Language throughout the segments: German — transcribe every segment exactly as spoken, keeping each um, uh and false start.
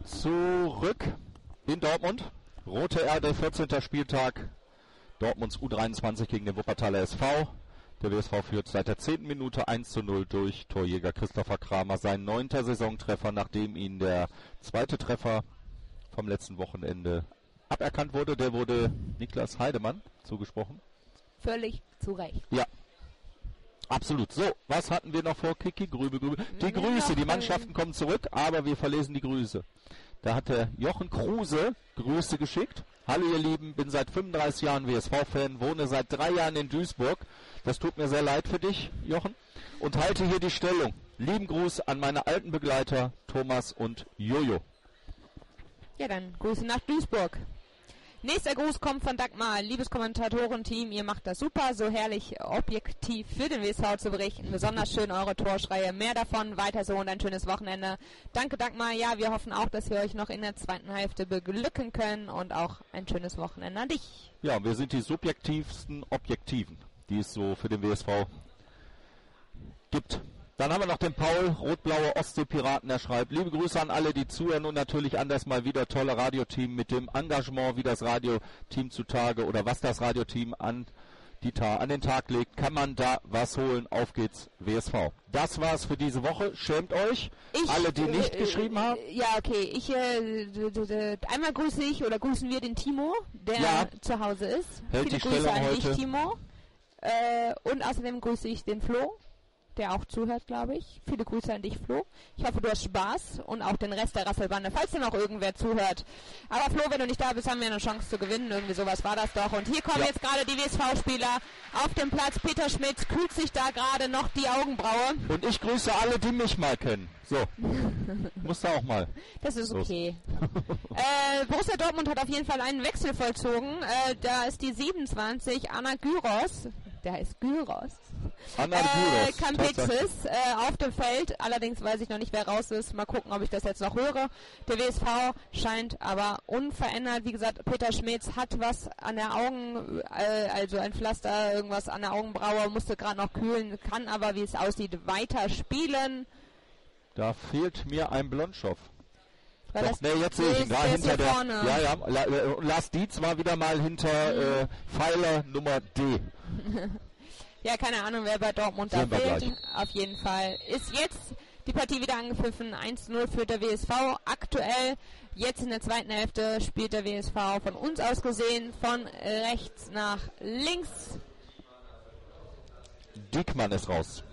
Zurück in Dortmund. Rote Erde, vierzehnter Spieltag. Dortmunds U dreiundzwanzig gegen den Wuppertaler S V. Der W S V führt seit der zehnten Minute eins zu null durch Torjäger Christopher Kramer. Sein neunter Saisontreffer, nachdem ihn der zweite Treffer vom letzten Wochenende aberkannt wurde. Der wurde Niklas Heidemann zugesprochen. Völlig zu Recht. Ja. Absolut. So, was hatten wir noch vor? Kiki, Grübe, Grübe. Die Grüße, die Mannschaften kommen zurück, aber wir verlesen die Grüße. Da hat der Jochen Kruse Grüße geschickt. Hallo ihr Lieben, bin seit fünfunddreißig Jahren W S V-Fan, wohne seit drei Jahren in Duisburg. Das tut mir sehr leid für dich, Jochen. Und halte hier die Stellung. Lieben Gruß an meine alten Begleiter Thomas und Jojo. Ja, dann Grüße nach Duisburg. Nächster Gruß kommt von Dagmar. Liebes Kommentatorenteam, ihr macht das super, so herrlich objektiv für den W S V zu berichten. Besonders schön eure Torschreie. Mehr davon, weiter so und ein schönes Wochenende. Danke Dagmar. Ja, wir hoffen auch, dass wir euch noch in der zweiten Hälfte beglücken können und auch ein schönes Wochenende an dich. Ja, wir sind die subjektivsten Objektiven, die es so für den W S V gibt. Dann haben wir noch den Paul, rot-blaue Ostseepiraten, er schreibt, liebe Grüße an alle, die zuhören und natürlich an das mal wieder tolle Radioteam mit dem Engagement, wie das Radioteam zutage oder was das Radioteam an, die Ta- an den Tag legt, kann man da was holen. Auf geht's, W S V. Das war's für diese Woche. Schämt euch, ich, alle, die nicht äh, geschrieben haben. Ja, okay. Ich äh, d- d- d- einmal grüße ich oder grüßen wir den Timo, der Ja. zu Hause ist. Hält Viele die Grüße Stellung an heute. dich, Timo. Äh, und außerdem grüße ich den Flo, der auch zuhört, glaube ich. Viele Grüße an dich, Flo. Ich hoffe, du hast Spaß und auch den Rest der Rasselbande, falls denn noch irgendwer zuhört. Aber Flo, wenn du nicht da bist, haben wir eine Chance zu gewinnen. Irgendwie sowas war das doch. Und hier kommen Ja. jetzt gerade die W S V-Spieler auf dem Platz. Peter Schmitz kühlt sich da gerade noch die Augenbraue. Und ich grüße alle, die mich mal kennen. So, muss da auch mal. Das ist Los. okay. äh, Borussia Dortmund hat auf jeden Fall einen Wechsel vollzogen. Äh, da ist die siebenundzwanzig, Anna Gyros. Der heißt Gyros. Anna Äh, Gyros. Campexis äh, auf dem Feld. Allerdings weiß ich noch nicht, wer raus ist. Mal gucken, ob ich das jetzt noch höre. Der W S V scheint aber unverändert. Wie gesagt, Peter Schmitz hat was an der Augen, äh, also ein Pflaster, irgendwas an der Augenbraue, musste gerade noch kühlen, kann aber, wie es aussieht, weiter spielen. Da fehlt mir ein Blondschopf. Weil Doch, das nee, jetzt sehe ich ihn. Da der ist hinter hier der. vorne. Ja, ja. La, äh, Lars Dietz war wieder mal hinter äh, Pfeiler Nummer D. Ja, keine Ahnung, wer bei Dortmund da Sehen wir fehlt. gleich. Auf jeden Fall ist jetzt die Partie wieder angepfiffen. eins zu null für der W S V. Aktuell, jetzt in der zweiten Hälfte, spielt der W S V von uns aus gesehen von rechts nach links. Diekmann ist raus.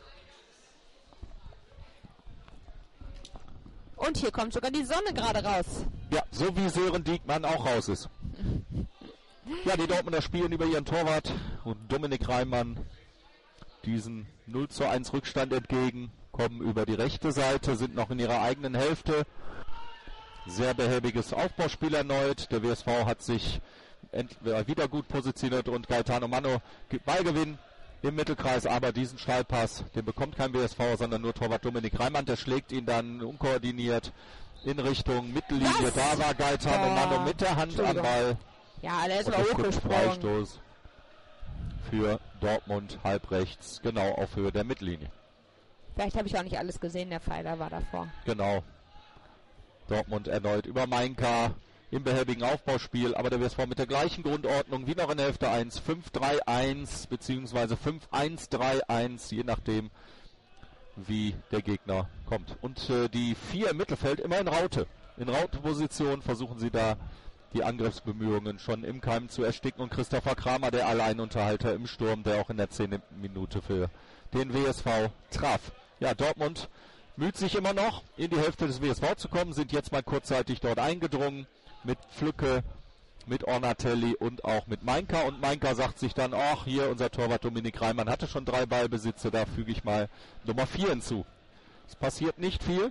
Und hier kommt sogar die Sonne gerade raus. Ja, so wie Sören Diekmann auch raus ist. Ja, die Dortmunder spielen über ihren Torwart und Dominik Reimann diesen null zu eins Rückstand entgegen, kommen über die rechte Seite, sind noch in ihrer eigenen Hälfte. Sehr behäbiges Aufbauspiel erneut. Der W S V hat sich ent- wieder gut positioniert und Gaetano Manno gibt Ballgewinn im Mittelkreis, aber diesen Steilpass, den bekommt kein W S V, sondern nur Torwart Dominik Reimann. Der schlägt ihn dann unkoordiniert in Richtung Mittellinie. Was? Da war Gaetano Oh, Manno mit der Hand am Ball. Ja, der ist Und aber es gibt hochgesprungen. Freistoß für Dortmund halb rechts, genau auf Höhe der Mittellinie. Vielleicht habe ich auch nicht alles gesehen, der Pfeiler war davor. Genau. Dortmund erneut über Mainka im behäbigen Aufbauspiel, aber der W S V mit der gleichen Grundordnung wie noch in der Hälfte eins, fünf drei eins beziehungsweise fünf eins drei eins, je nachdem wie der Gegner kommt. Und äh, die vier im Mittelfeld immer in Raute. In Rauteposition versuchen sie da die Angriffsbemühungen schon im Keim zu ersticken. Und Christopher Kramer, der Alleinunterhalter im Sturm, der auch in der zehnten Minute für den W S V traf. Ja, Dortmund müht sich immer noch, in die Hälfte des W S V zu kommen, sind jetzt mal kurzzeitig dort eingedrungen mit Pflücke, mit Ornatelli und auch mit Mainka. Und Mainka sagt sich dann, ach, hier unser Torwart Dominik Reimann hatte schon drei Ballbesitze, da füge ich mal Nummer vier hinzu. Es passiert nicht viel.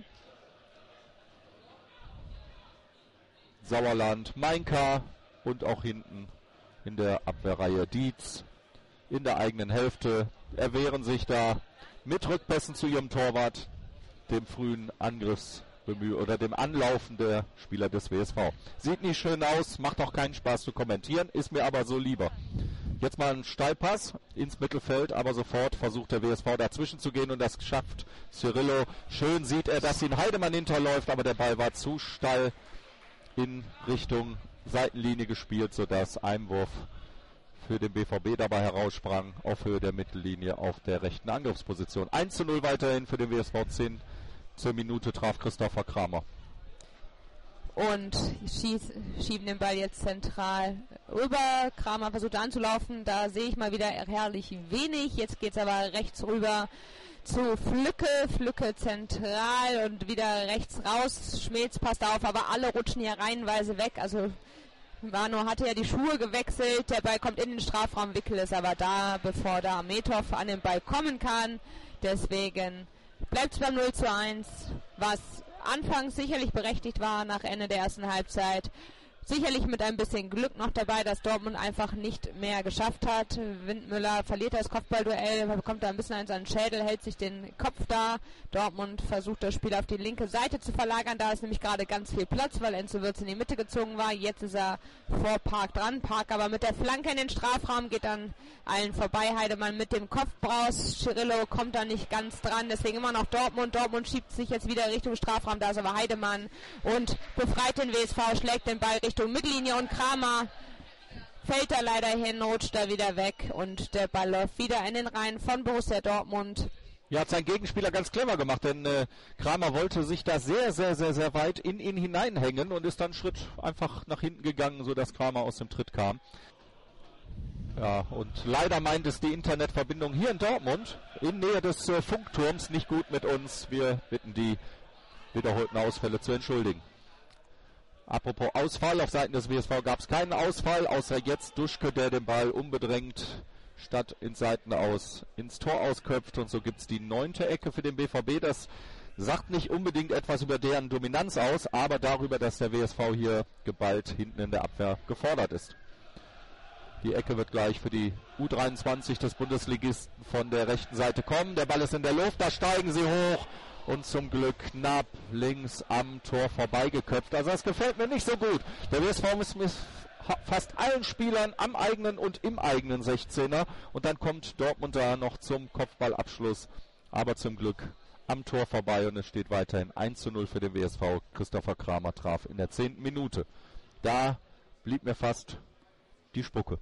Sauerland, Mainka und auch hinten in der Abwehrreihe Dietz in der eigenen Hälfte erwehren sich da mit Rückpässen zu ihrem Torwart, dem frühen Angriffsbemühen oder dem Anlaufen der Spieler des W S V. Sieht nicht schön aus, macht auch keinen Spaß zu kommentieren, ist mir aber so lieber. Jetzt mal ein Steilpass ins Mittelfeld, aber sofort versucht der W S V dazwischen zu gehen und das schafft Cirillo. Schön sieht er, dass ihn Heidemann hinterläuft, aber der Ball war zu steil in Richtung Seitenlinie gespielt, sodass Einwurf für den B V B dabei heraussprang auf Höhe der Mittellinie auf der rechten Angriffsposition. eins zu null weiterhin für den W S V. zehn zur Minute traf Christopher Kramer. Und schieß, schieben den Ball jetzt zentral rüber. Kramer versucht anzulaufen. Da sehe ich mal wieder herrlich wenig. Jetzt geht es aber rechts rüber zu Flücke. Flücke zentral und wieder rechts raus. Schmelz passt auf, aber alle rutschen hier reihenweise weg. Also Wano hatte ja die Schuhe gewechselt. Der Ball kommt in den Strafraum. Wickel ist aber da, bevor da Ametov an den Ball kommen kann. Deswegen bleibt es beim null zu eins, was anfangs sicherlich berechtigt war nach Ende der ersten Halbzeit. Sicherlich mit ein bisschen Glück noch dabei, dass Dortmund einfach nicht mehr geschafft hat. Windmüller verliert das Kopfballduell, bekommt da ein bisschen eins an den Schädel, hält sich den Kopf da. Dortmund versucht das Spiel auf die linke Seite zu verlagern. Da ist nämlich gerade ganz viel Platz, weil Enzo Wirtz in die Mitte gezogen war. Jetzt ist er vor Park dran. Park aber mit der Flanke in den Strafraum, geht dann allen vorbei. Heidemann mit dem Kopf raus. Cirillo kommt da nicht ganz dran, deswegen immer noch Dortmund. Dortmund schiebt sich jetzt wieder Richtung Strafraum, da ist aber Heidemann und befreit den W S V, schlägt den Ball Richtung Mittellinie und Kramer fällt da leider hin, rutscht da wieder weg und der Ball läuft wieder in den Reihen von Borussia Dortmund. Ja, hat sein Gegenspieler ganz clever gemacht, denn äh, Kramer wollte sich da sehr, sehr, sehr, sehr weit in ihn hineinhängen und ist dann einen Schritt einfach nach hinten gegangen, sodass Kramer aus dem Tritt kam. Ja, und leider meint es die Internetverbindung hier in Dortmund, in Nähe des äh, Funkturms, nicht gut mit uns. Wir bitten die wiederholten Ausfälle zu entschuldigen. Apropos Ausfall, auf Seiten des W S V gab es keinen Ausfall, außer jetzt Duschke, der den Ball unbedrängt statt ins Seitenaus ins Tor ausköpft. Und so gibt es die neunte Ecke für den B V B. Das sagt nicht unbedingt etwas über deren Dominanz aus, aber darüber, dass der W S V hier geballt hinten in der Abwehr gefordert ist. Die Ecke wird gleich für die U dreiundzwanzig des Bundesligisten von der rechten Seite kommen. Der Ball ist in der Luft, da steigen sie hoch. Und zum Glück knapp links am Tor vorbeigeköpft. Also das gefällt mir nicht so gut. Der W S V ist mit fast allen Spielern am eigenen und im eigenen sechzehner. Und dann kommt Dortmund da noch zum Kopfballabschluss. Aber zum Glück am Tor vorbei. Und es steht weiterhin eins zu null für den W S V. Christopher Kramer traf in der zehnten Minute. Da blieb mir fast die Spucke.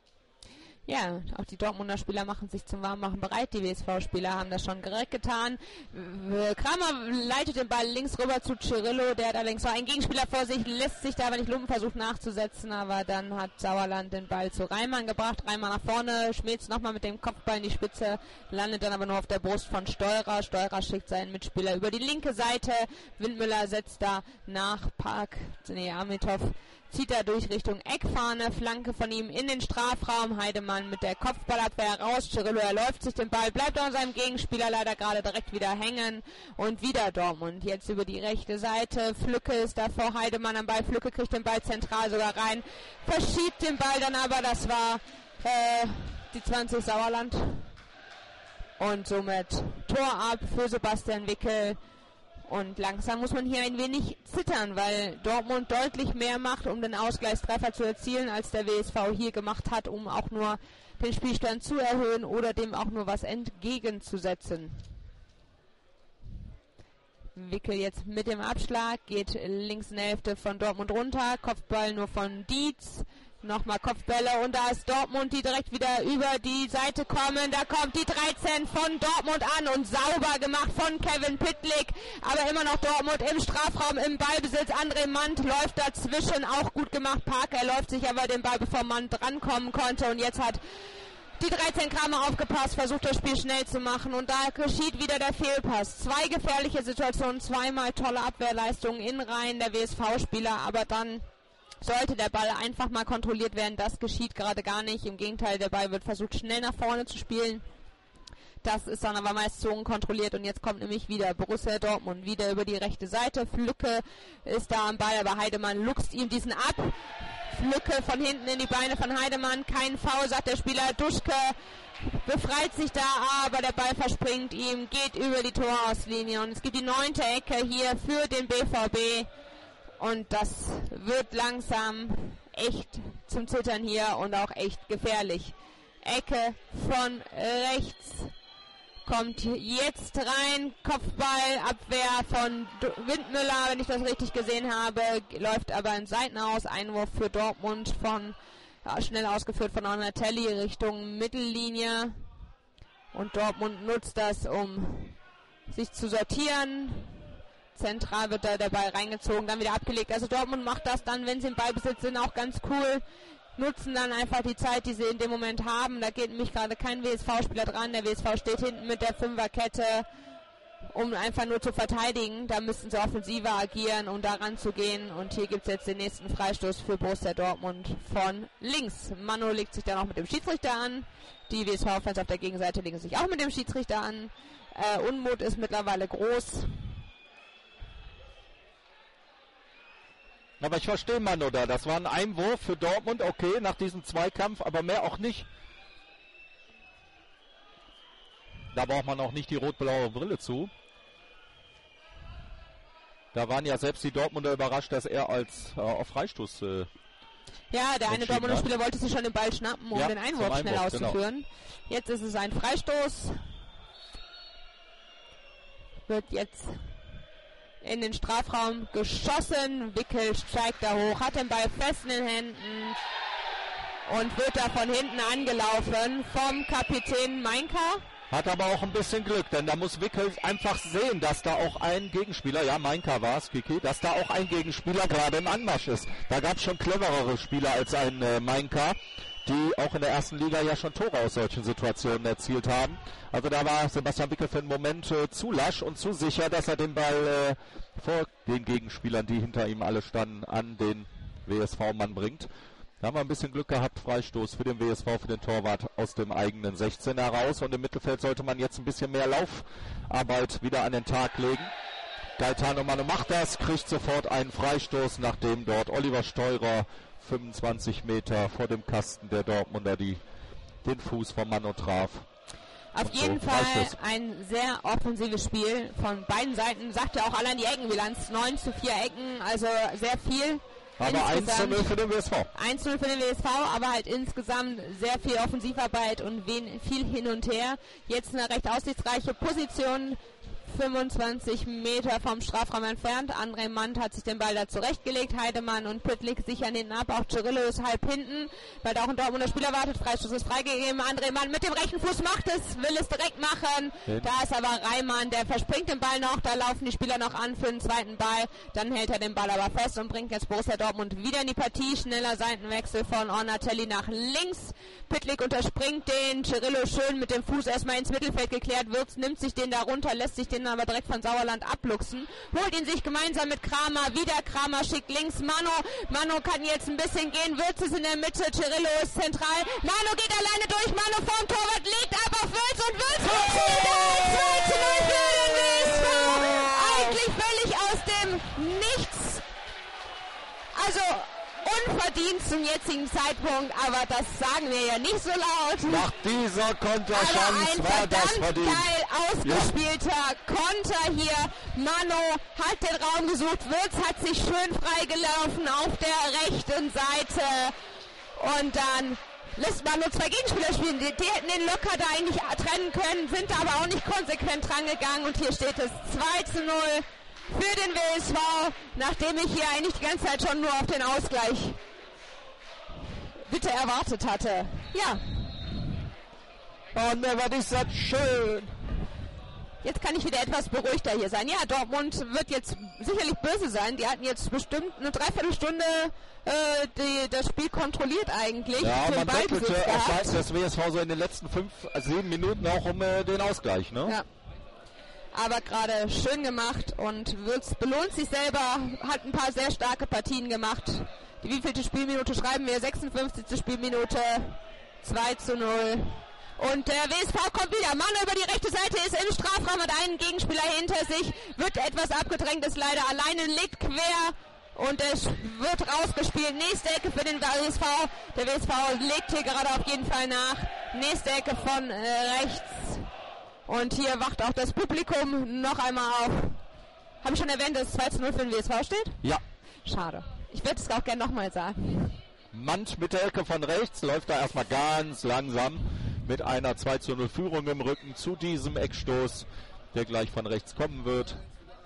Ja, auch die Dortmunder Spieler machen sich zum Warmmachen bereit. Die W S V-Spieler haben das schon direkt getan. Kramer leitet den Ball links rüber zu Cirillo, der da links war. Ein Gegenspieler vor sich, lässt sich da aber nicht lumpen, versucht nachzusetzen, aber dann hat Sauerland den Ball zu Reimann gebracht. Reimann nach vorne, Schmelz nochmal mit dem Kopfball in die Spitze, landet dann aber nur auf der Brust von Steurer. Steurer schickt seinen Mitspieler über die linke Seite. Windmüller setzt da nach Park, nee, Ametov zieht er durch Richtung Eckfahne, Flanke von ihm in den Strafraum, Heidemann mit der Kopfballabwehr raus, Cirillo erläuft sich den Ball, bleibt an seinem Gegenspieler leider gerade direkt wieder hängen und wieder Dortmund, jetzt über die rechte Seite, Flücke ist da vor Heidemann am Ball, Flücke kriegt den Ball zentral sogar rein, verschiebt den Ball dann aber, das war äh, die zwanzig Sauerland und somit Tor ab für Sebastian Wickel. Und langsam muss man hier ein wenig zittern, weil Dortmund deutlich mehr macht, um den Ausgleichstreffer zu erzielen, als der W S V hier gemacht hat, um auch nur den Spielstand zu erhöhen oder dem auch nur was entgegenzusetzen. Wickel jetzt mit dem Abschlag, geht links in der Hälfte von Dortmund runter, Kopfball nur von Dietz. Nochmal Kopfbälle und da ist Dortmund, die direkt wieder über die Seite kommen. Da kommt die dreizehn von Dortmund an und sauber gemacht von Kevin Pittlik. Aber immer noch Dortmund im Strafraum, im Ballbesitz. André Mandt läuft dazwischen, auch gut gemacht. Parker läuft sich aber den Ball, bevor Mandt drankommen konnte. Und jetzt hat die dreizehn Kramer aufgepasst, versucht das Spiel schnell zu machen. Und da geschieht wieder der Fehlpass. Zwei gefährliche Situationen, zweimal tolle Abwehrleistungen in Reihen der W S V-Spieler. Aber dann sollte der Ball einfach mal kontrolliert werden. Das geschieht gerade gar nicht. Im Gegenteil, der Ball wird versucht, schnell nach vorne zu spielen. Das ist dann aber meist so unkontrolliert. Und jetzt kommt nämlich wieder Borussia Dortmund wieder über die rechte Seite. Flücke ist da am Ball, aber Heidemann luchst ihm diesen ab. Flücke von hinten in die Beine von Heidemann. Kein Foul, sagt der Spieler. Duschke befreit sich da, aber der Ball verspringt ihm, geht über die Torauslinie. Und es gibt die neunte Ecke hier für den B V B. Und das wird langsam echt zum Zittern hier und auch echt gefährlich. Ecke von rechts. Kommt jetzt rein, Kopfballabwehr von Windmüller, wenn ich das richtig gesehen habe, läuft aber in Seiten aus, Einwurf für Dortmund von, ja, schnell ausgeführt von Onatelli Richtung Mittellinie und Dortmund nutzt das, um sich zu sortieren. Zentral wird da der Ball reingezogen, dann wieder abgelegt, also Dortmund macht das dann, wenn sie im Ballbesitz sind, auch ganz cool. Nutzen dann einfach die Zeit, die sie in dem Moment haben. Da geht nämlich gerade kein W S V-Spieler dran. Der W S V steht hinten mit der Fünferkette, um einfach nur zu verteidigen. Da müssen sie offensiver agieren, um da ranzugehen. Und hier gibt es jetzt den nächsten Freistoß für Borussia Dortmund von links. Manu legt sich dann auch mit dem Schiedsrichter an. Die W S V-Fans auf der Gegenseite legen sich auch mit dem Schiedsrichter an. Äh, Unmut ist mittlerweile groß. Aber ich verstehe Manu da. Das war ein Einwurf für Dortmund, okay, nach diesem Zweikampf, aber mehr auch nicht. Da braucht man auch nicht die rot-blaue Brille zu. Da waren ja selbst die Dortmunder überrascht, dass er als äh, auf Freistoß äh, ja, der eine Dortmunder Spieler wollte sich schon den Ball schnappen, um ja, den Einwurf, Einwurf schnell auszuführen. Genau. Jetzt ist es ein Freistoß. Wird jetzt in den Strafraum geschossen. Wickel steigt da hoch, hat den Ball fest in den Händen und wird da von hinten angelaufen vom Kapitän Meinka. Hat aber auch ein bisschen Glück, denn da muss Wickel einfach sehen, dass da auch ein Gegenspieler, ja Meinka war es, Kiki, dass da auch ein Gegenspieler gerade im Anmarsch ist. Da gab es schon cleverere Spieler als ein äh, Meinka, die auch in der ersten Liga ja schon Tore aus solchen Situationen erzielt haben. Also da war Sebastian Wickel für einen Moment äh, zu lasch und zu sicher, dass er den Ball äh, vor den Gegenspielern, die hinter ihm alle standen, an den W S V-Mann bringt. Da haben wir ein bisschen Glück gehabt, Freistoß für den W S V, für den Torwart aus dem eigenen sechzehn heraus. Und im Mittelfeld sollte man jetzt ein bisschen mehr Laufarbeit wieder an den Tag legen. Gaetano Manu macht das, kriegt sofort einen Freistoß, nachdem dort Oliver Steurer fünfundzwanzig Meter vor dem Kasten der Dortmunder die den Fuß von Manu traf. Auf und jeden so Fall ein sehr offensives Spiel von beiden Seiten. Sagt ja auch allein die Eckenbilanz. neun zu vier Ecken, also sehr viel. Aber eins zu null für den W S V. eins zu null für den W S V, aber halt insgesamt sehr viel Offensivarbeit und viel hin und her. Jetzt eine recht aussichtsreiche Position. fünfundzwanzig Meter vom Strafraum entfernt. André Mann hat sich den Ball da zurechtgelegt. Heidemann und Püttlik sichern hinten ab. Auch Cirillo ist halb hinten, weil da auch ein Dortmunder Spieler wartet. Freistoß ist freigegeben. André Mann mit dem rechten Fuß macht es, will es direkt machen. Ja. Da ist aber Reimann, der verspringt den Ball noch. Da laufen die Spieler noch an für den zweiten Ball. Dann hält er den Ball aber fest und bringt jetzt Borussia Dortmund wieder in die Partie. Schneller Seitenwechsel von Onatelli nach links. Püttlik unterspringt den. Cirillo schön mit dem Fuß erstmal ins Mittelfeld geklärt. Wirtz nimmt sich den da runter, lässt sich den aber direkt von Sauerland abluchsen, holt ihn sich gemeinsam mit Kramer, wieder Kramer schickt links, Manu, Manu kann jetzt ein bisschen gehen, Wirtz ist in der Mitte, Cirillo ist zentral, Manu geht alleine durch, Manu vorm Torwart, legt ab auf Wirtz und Wirtz zwei zu null für den W S V, eigentlich völlig aus dem Nichts, also unverdient zum jetzigen Zeitpunkt, aber das sagen wir ja nicht so laut. Nach dieser Konterchance war das verdient. Geil ausgespielter ja. Konter hier. Manu hat den Raum gesucht, Wirtz hat sich schön freigelaufen auf der rechten Seite und dann lässt Manu zwei Gegenspieler spielen. Die, die hätten den locker da eigentlich trennen können, sind aber auch nicht konsequent rangegangen und hier steht es zwei zu null. Für den W S V, nachdem ich hier eigentlich die ganze Zeit schon nur auf den Ausgleich bitte erwartet hatte. Ja. Oh ne, was ist das schön. Jetzt kann ich wieder etwas beruhigter hier sein. Ja, Dortmund wird jetzt sicherlich böse sein. Die hatten jetzt bestimmt eine Dreiviertelstunde äh, die, das Spiel kontrolliert eigentlich. Ja, man wettelte auf Seiten des W S V so in den letzten fünf, sieben Minuten auch um äh, den Ausgleich, ne? Ja. Aber gerade schön gemacht und Wirtz belohnt sich selber, hat ein paar sehr starke Partien gemacht. Die wievielte Spielminute schreiben wir? sechsundfünfzigste Spielminute, zwei zu null. Und der W S V kommt wieder. Mann über die rechte Seite ist im Strafraum, hat einen Gegenspieler hinter sich, wird etwas abgedrängt, ist leider alleine, legt quer und es wird rausgespielt. Nächste Ecke für den W S V. Der W S V legt hier gerade auf jeden Fall nach. Nächste Ecke von äh, rechts. Und hier wacht auch das Publikum noch einmal auf. Habe ich schon erwähnt, dass es zwei zu null für den W S V steht? Ja. Schade. Ich würde es auch gerne nochmal sagen. Mand mit der Ecke von rechts, läuft da erstmal ganz langsam mit einer zwei zu null Führung im Rücken zu diesem Eckstoß, der gleich von rechts kommen wird.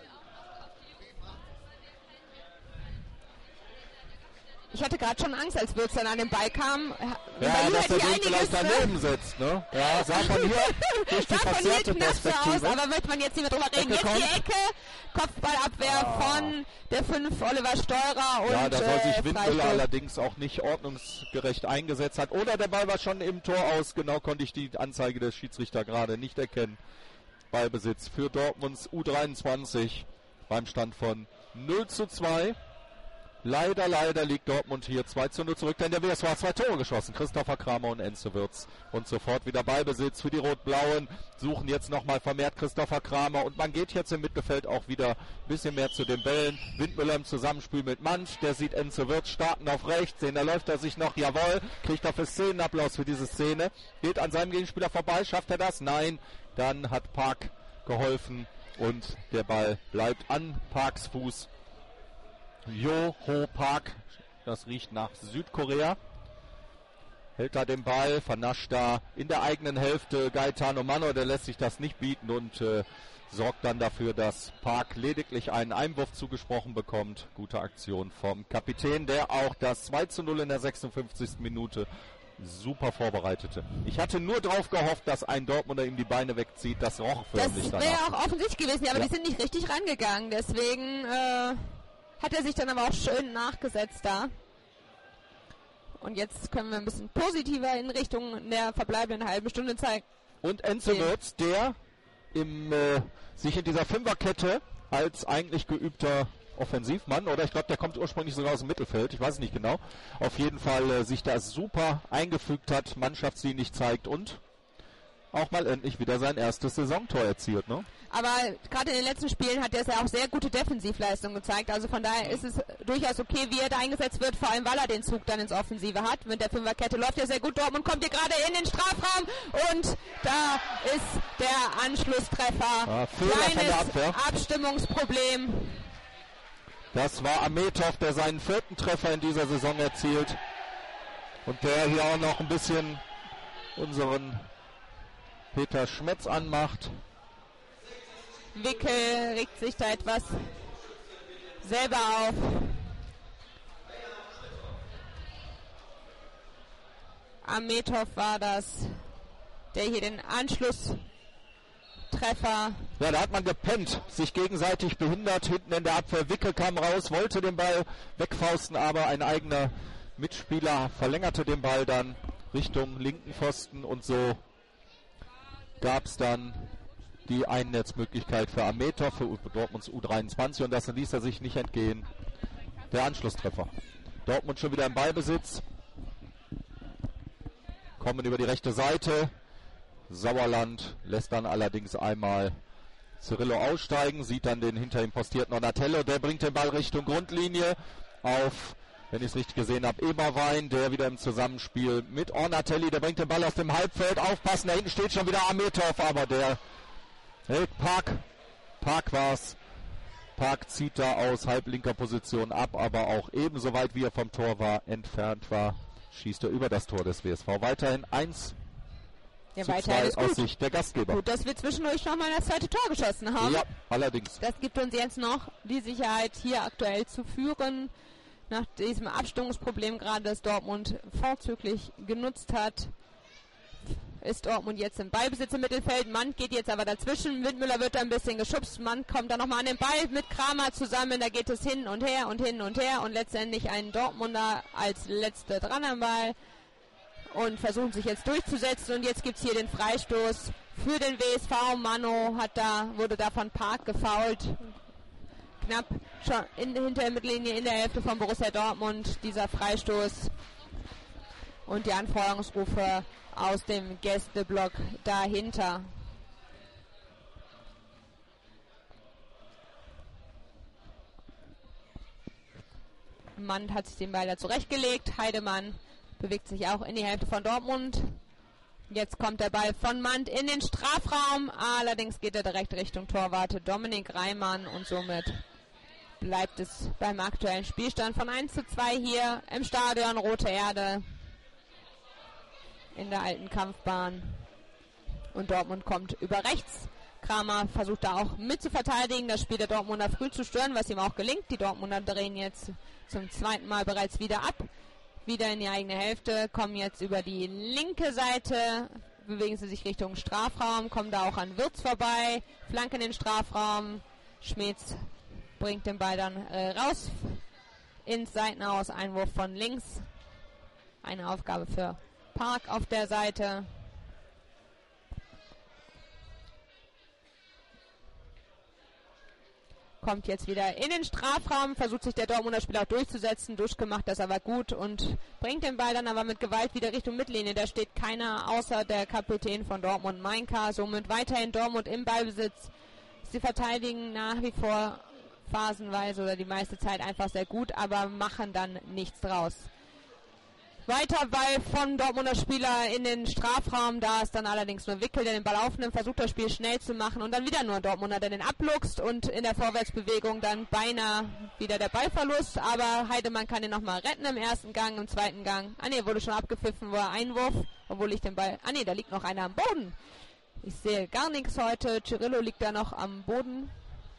Ich hatte gerade schon Angst, als Würz dann an den Ball kam. Ja, dass der Wind vielleicht daneben sitzt, ne? Ja, sah von hier durch die verzerrte Perspektive aus, aber möchte man jetzt nicht mehr drüber reden. Ecke jetzt die Ecke, Kopfballabwehr ah. von der fünf Oliver Steurer und ja, da soll sich äh, Windmüller allerdings auch nicht ordnungsgerecht eingesetzt hat. Oder der Ball war schon im Tor aus, genau konnte ich die Anzeige des Schiedsrichter gerade nicht erkennen. Ballbesitz für Dortmunds U dreiundzwanzig beim Stand von null zu zwei. Leider, leider liegt Dortmund hier zwei zu null zurück, denn der W S V hat zwei Tore geschossen. Christopher Kramer und Enzo Würz. Und sofort wieder Ballbesitz für die Rot-Blauen. Suchen jetzt nochmal vermehrt Christopher Kramer. Und man geht jetzt im Mittelfeld auch wieder ein bisschen mehr zu den Bällen. Windmüller im Zusammenspiel mit Mansch. Der sieht Enzo Würz starten auf rechts. Sehen, da läuft er sich noch. Jawohl. Kriegt er für Szenenapplaus für diese Szene. Geht an seinem Gegenspieler vorbei. Schafft er das? Nein. Dann hat Park geholfen. Und der Ball bleibt an Parks Fuß. Jo-Ho Park, das riecht nach Südkorea, hält da den Ball, vernascht da in der eigenen Hälfte Gaetano Mano, der lässt sich das nicht bieten und äh, sorgt dann dafür, dass Park lediglich einen Einwurf zugesprochen bekommt. Gute Aktion vom Kapitän, der auch das zwei zu null in der sechsundfünfzigsten Minute super vorbereitete. Ich hatte nur drauf gehofft, dass ein Dortmunder ihm die Beine wegzieht, das roch förmlich danach. Das wäre auch offensichtlich gewesen, aber ja. Die sind nicht richtig rangegangen, deswegen... Äh hat er sich dann aber auch schön nachgesetzt da. Und jetzt können wir ein bisschen positiver in Richtung der verbleibenden halben Stunde zeigen. Und Enzo Würz, der im, äh, sich in dieser Fünferkette als eigentlich geübter Offensivmann, oder ich glaube, der kommt ursprünglich sogar aus dem Mittelfeld, ich weiß es nicht genau, auf jeden Fall äh, sich da super eingefügt hat, Mannschaftsdienlich zeigt und auch mal endlich wieder sein erstes Saisontor erzielt, ne? Aber gerade in den letzten Spielen hat er ja auch sehr gute Defensivleistungen gezeigt. Also von daher ist es durchaus okay, wie er da eingesetzt wird, vor allem weil er den Zug dann ins Offensive hat. Mit der Fünferkette läuft er sehr gut. Dortmund kommt hier gerade in den Strafraum und da ist der Anschlusstreffer. Ja, Fehler Kleines von der Abwehr. Abstimmungsproblem. Das war Ametov, der seinen vierten Treffer in dieser Saison erzielt. Und der hier auch noch ein bisschen unseren Peter Schmetz anmacht. Wickel regt sich da etwas selber auf. Ametov war das, der hier den Anschlusstreffer... Ja, da hat man gepennt, sich gegenseitig behindert, hinten in der Abwehr. Wickel kam raus, wollte den Ball wegfausten, aber ein eigener Mitspieler verlängerte den Ball dann Richtung linken Pfosten und so gab es dann die Einnetzmöglichkeit für Ametov, für Dortmunds U dreiundzwanzig und das ließ er sich nicht entgehen. Der Anschlusstreffer. Dortmund schon wieder im Ballbesitz. Kommen über die rechte Seite. Sauerland lässt dann allerdings einmal Cirillo aussteigen, sieht dann den hinter ihm postierten Donatello, der bringt den Ball Richtung Grundlinie auf, wenn ich es richtig gesehen habe, Eberwein, der wieder im Zusammenspiel mit Ornatelli, der bringt den Ball aus dem Halbfeld, aufpassen, da hinten steht schon wieder Ametov, aber der hält Park, Park war's, Park zieht da aus halblinker Position ab, aber auch ebenso weit wie er vom Tor war, entfernt war, schießt er über das Tor des W S V. Weiterhin eins ja, zu weiterhin zwei aus Sicht der Gastgeber. Gut, dass wir zwischendurch nochmal das zweite Tor geschossen haben. Ja, allerdings. Das gibt uns jetzt noch die Sicherheit, hier aktuell zu führen. Nach diesem Abstimmungsproblem gerade, das Dortmund vorzüglich genutzt hat, ist Dortmund jetzt im Ballbesitz im Mittelfeld. Mann geht jetzt aber dazwischen. Windmüller wird da ein bisschen geschubst. Mann kommt dann nochmal an den Ball mit Kramer zusammen. Da geht es hin und her und hin und her. Und letztendlich ein Dortmunder als letzter dran am Ball. Und versuchen sich jetzt durchzusetzen. Und jetzt gibt es hier den Freistoß für den W S V. Mano hat da, wurde da von Park gefoult. Knapp schon in, hinter der Mittellinie in der Hälfte von Borussia Dortmund. Dieser Freistoß. Und die Anfeuerungsrufe aus dem Gästeblock dahinter. Mann hat sich den Ball da zurechtgelegt. Heidemann bewegt sich auch in die Hälfte von Dortmund. Jetzt kommt der Ball von Mand in den Strafraum. Allerdings geht er direkt Richtung Torwart Dominik Reimann und somit bleibt es beim aktuellen Spielstand von eins zu zwei hier im Stadion Rote Erde in der alten Kampfbahn. Und Dortmund kommt über rechts. Kramer versucht da auch mit zu verteidigen, das Spiel der Dortmunder früh zu stören, was ihm auch gelingt. Die Dortmunder drehen jetzt zum zweiten Mal bereits wieder ab. Wieder in die eigene Hälfte, kommen jetzt über die linke Seite, bewegen sie sich Richtung Strafraum, kommen da auch an Wirtz vorbei, Flanke in den Strafraum. Schmetz bringt den Ball dann äh, raus ins Seitenaus, Einwurf von links. Eine Aufgabe für Park auf der Seite. Kommt jetzt wieder in den Strafraum, versucht sich der Dortmunder Spieler auch durchzusetzen. Duschke macht das aber gut und bringt den Ball dann aber mit Gewalt wieder Richtung Mittellinie. Da steht keiner außer der Kapitän von Dortmund, Mainka. Somit weiterhin Dortmund im Ballbesitz. Sie verteidigen nach wie vor phasenweise oder die meiste Zeit einfach sehr gut, aber machen dann nichts draus. Weiter Ball von Dortmunder Spieler in den Strafraum, da ist dann allerdings nur Wickel, der den Ball aufnimmt, versucht das Spiel schnell zu machen und dann wieder nur Dortmunder, der den abluchst und in der Vorwärtsbewegung dann beinahe wieder der Ballverlust, aber Heidemann kann den nochmal retten im ersten Gang, im zweiten Gang. Ah ne, wurde schon abgepfiffen, war Einwurf, obwohl ich den Ball, ah ne, da liegt noch einer am Boden. Ich sehe gar nichts heute, Cirillo liegt da noch am Boden.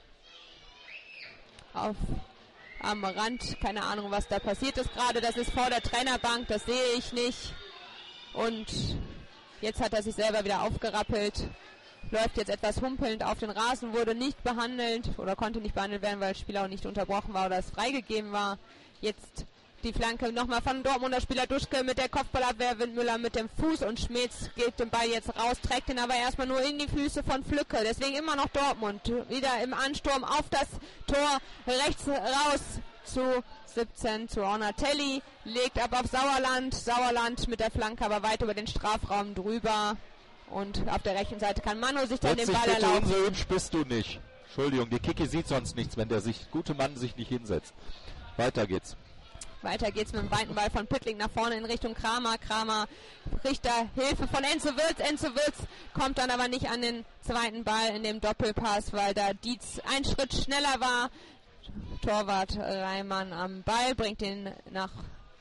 Auf am Rand, keine Ahnung, was da passiert ist gerade, das ist vor der Trainerbank, das sehe ich nicht. Und jetzt hat er sich selber wieder aufgerappelt, läuft jetzt etwas humpelnd auf den Rasen, wurde nicht behandelt oder konnte nicht behandelt werden, weil das Spiel auch nicht unterbrochen war oder es freigegeben war. Jetzt die Flanke nochmal von Dortmunder Spieler Duschke mit der Kopfballabwehr, Windmüller mit dem Fuß und Schmetz gibt den Ball jetzt raus, trägt ihn aber erstmal nur in die Füße von Flücke. Deswegen immer noch Dortmund. Wieder im Ansturm auf das Tor, rechts raus zu siebzehn zu Ornatelli, legt ab auf Sauerland. Sauerland mit der Flanke aber weit über den Strafraum drüber. Und auf der rechten Seite kann Manu sich dann den Ball erlauben. So hübsch bist du nicht. Entschuldigung, die Kiki sieht sonst nichts, wenn der sich, gute Mann sich nicht hinsetzt. Weiter geht's. Weiter geht's mit dem weiten Ball von Pittling nach vorne in Richtung Kramer. Kramer Richter, Hilfe von Enzo Wirtz. Enzo Wirtz kommt dann aber nicht an den zweiten Ball in dem Doppelpass, weil da Dietz ein Schritt schneller war. Torwart Reimann am Ball, bringt ihn nach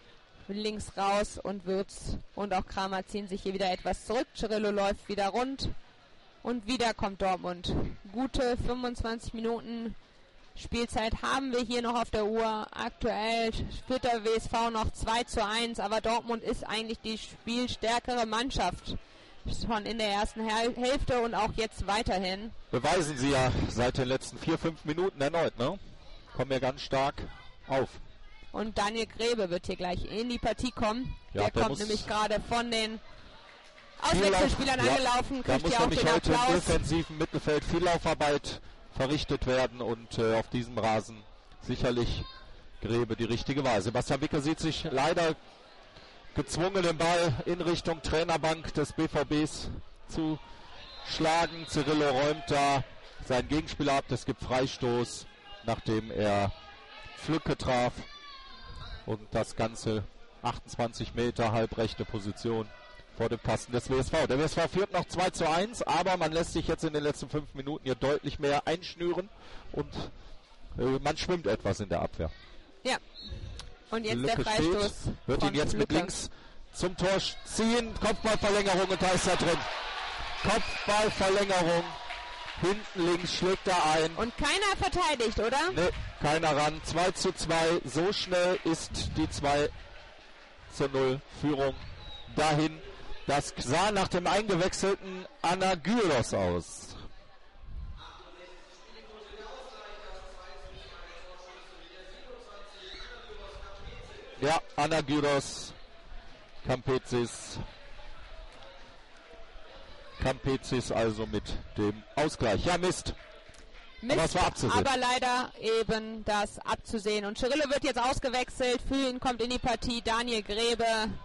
links raus und Wirtz und auch Kramer ziehen sich hier wieder etwas zurück. Cirillo läuft wieder rund und wieder kommt Dortmund. Gute fünfundzwanzig Minuten Spielzeit haben wir hier noch auf der Uhr. Aktuell führt der W S V noch zwei zu eins, aber Dortmund ist eigentlich die spielstärkere Mannschaft. Schon in der ersten Hel- Hälfte und auch jetzt weiterhin. Beweisen sie ja seit den letzten vier, fünf Minuten erneut, ne? Kommen ja ganz stark auf. Und Daniel Grebe wird hier gleich in die Partie kommen. Ja, der, der kommt nämlich gerade von den Viel Auswechselspielern Lauf, angelaufen, ja, kriegt da muss hier auch nämlich den heute im Applaus. defensiven Mittelfeld viel Laufarbeit verrichtet werden und äh, auf diesem Rasen sicherlich Grebe die richtige Wahl. Sebastian Wicke sieht sich leider gezwungen, den Ball in Richtung Trainerbank des B V Bs zu schlagen. Cirillo räumt da seinen Gegenspieler ab. Es gibt Freistoß, nachdem er Flücke traf. Und das Ganze achtundzwanzig Meter, halbrechte Position vor dem Kasten des W S V. Der W S V führt noch zwei zu eins, aber man lässt sich jetzt in den letzten fünf Minuten hier deutlich mehr einschnüren und äh, man schwimmt etwas in der Abwehr. Ja, und jetzt Lücke der Freistoß steht, wird von ihn jetzt Flücke. mit links zum Tor ziehen. Kopfballverlängerung und da ist er drin. Kopfballverlängerung. Hinten links schlägt er ein. Und keiner verteidigt, oder? Ne, keiner ran. zwei zu zwei. So schnell ist die zwei zu null Führung dahin. Das sah nach dem eingewechselten Anagyros aus. Ja, Anagyros, Campezis. Campezis also mit dem Ausgleich. Ja, Mist. Mist, aber es war abzusehen. Aber leider eben das abzusehen. Und Cirillo wird jetzt ausgewechselt. Für ihn kommt in die Partie Daniel Grebe.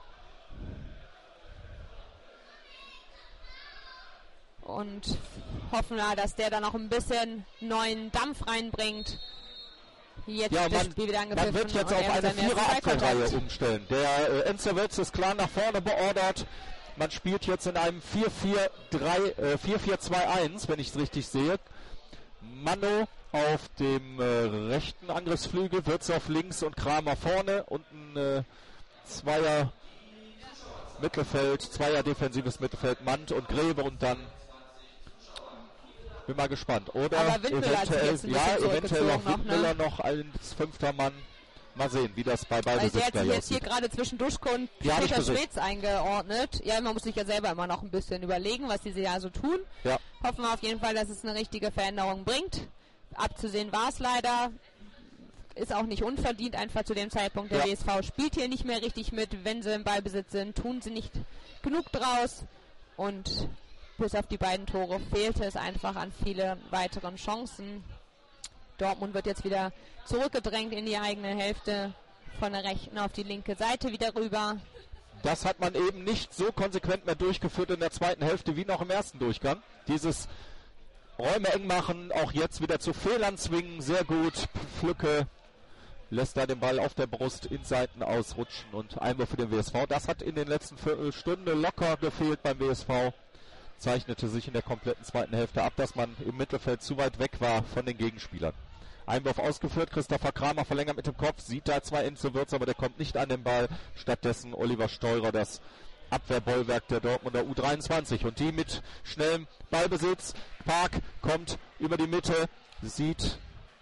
Und hoffen wir, dass der da noch ein bisschen neuen Dampf reinbringt. Jetzt ja, das man, Spiel wieder man angepfiffen wird jetzt und auf er eine seinen ersten Vierer-Abwehrreihe Ballkontakt. umstellen. Der äh, Enzo Wirtz ist klar nach vorne beordert. Man spielt jetzt in einem vier vier zwei eins, wenn ich es richtig sehe. Mano auf dem äh, rechten Angriffsflügel, Wirtzow links und Kramer vorne und ein äh, Zweier Mittelfeld, Zweier defensives Mittelfeld, Mand und Grebe und dann bin mal gespannt. Oder aber eventuell, ja, eventuell auch Windmüller noch, ne? noch als fünfter Mann. Mal sehen, wie das bei beiden Besitz gleich jetzt hier gerade zwischen Duschko und ja, Peter Schwitz eingeordnet. Ja, man muss sich ja selber immer noch ein bisschen überlegen, was diese ja so tun. Ja. Hoffen wir auf jeden Fall, dass es eine richtige Veränderung bringt. Abzusehen war es leider. Ist auch nicht unverdient, einfach zu dem Zeitpunkt. Der ja. W S V spielt hier nicht mehr richtig mit. Wenn sie im Ballbesitz sind, tun sie nicht genug draus. Und bis auf die beiden Tore fehlte es einfach an vielen weiteren Chancen. Dortmund wird jetzt wieder zurückgedrängt in die eigene Hälfte, von der rechten auf die linke Seite wieder rüber. Das hat man eben nicht so konsequent mehr durchgeführt in der zweiten Hälfte wie noch im ersten Durchgang. Dieses Räume eng machen, auch jetzt wieder zu Fehlern zwingen, sehr gut. Flücke lässt da den Ball auf der Brust in Seiten ausrutschen und Einwurf für den W S V. Das hat in den letzten Viertelstunde locker gefehlt beim W S V. Zeichnete sich in der kompletten zweiten Hälfte ab, dass man im Mittelfeld zu weit weg war von den Gegenspielern. Einwurf ausgeführt, Christopher Kramer verlängert mit dem Kopf, sieht da zwar in zu Wirtz, aber der kommt nicht an den Ball. Stattdessen Oliver Steurer, das Abwehrbollwerk der Dortmunder U dreiundzwanzig. Und die mit schnellem Ballbesitz. Park kommt über die Mitte, sieht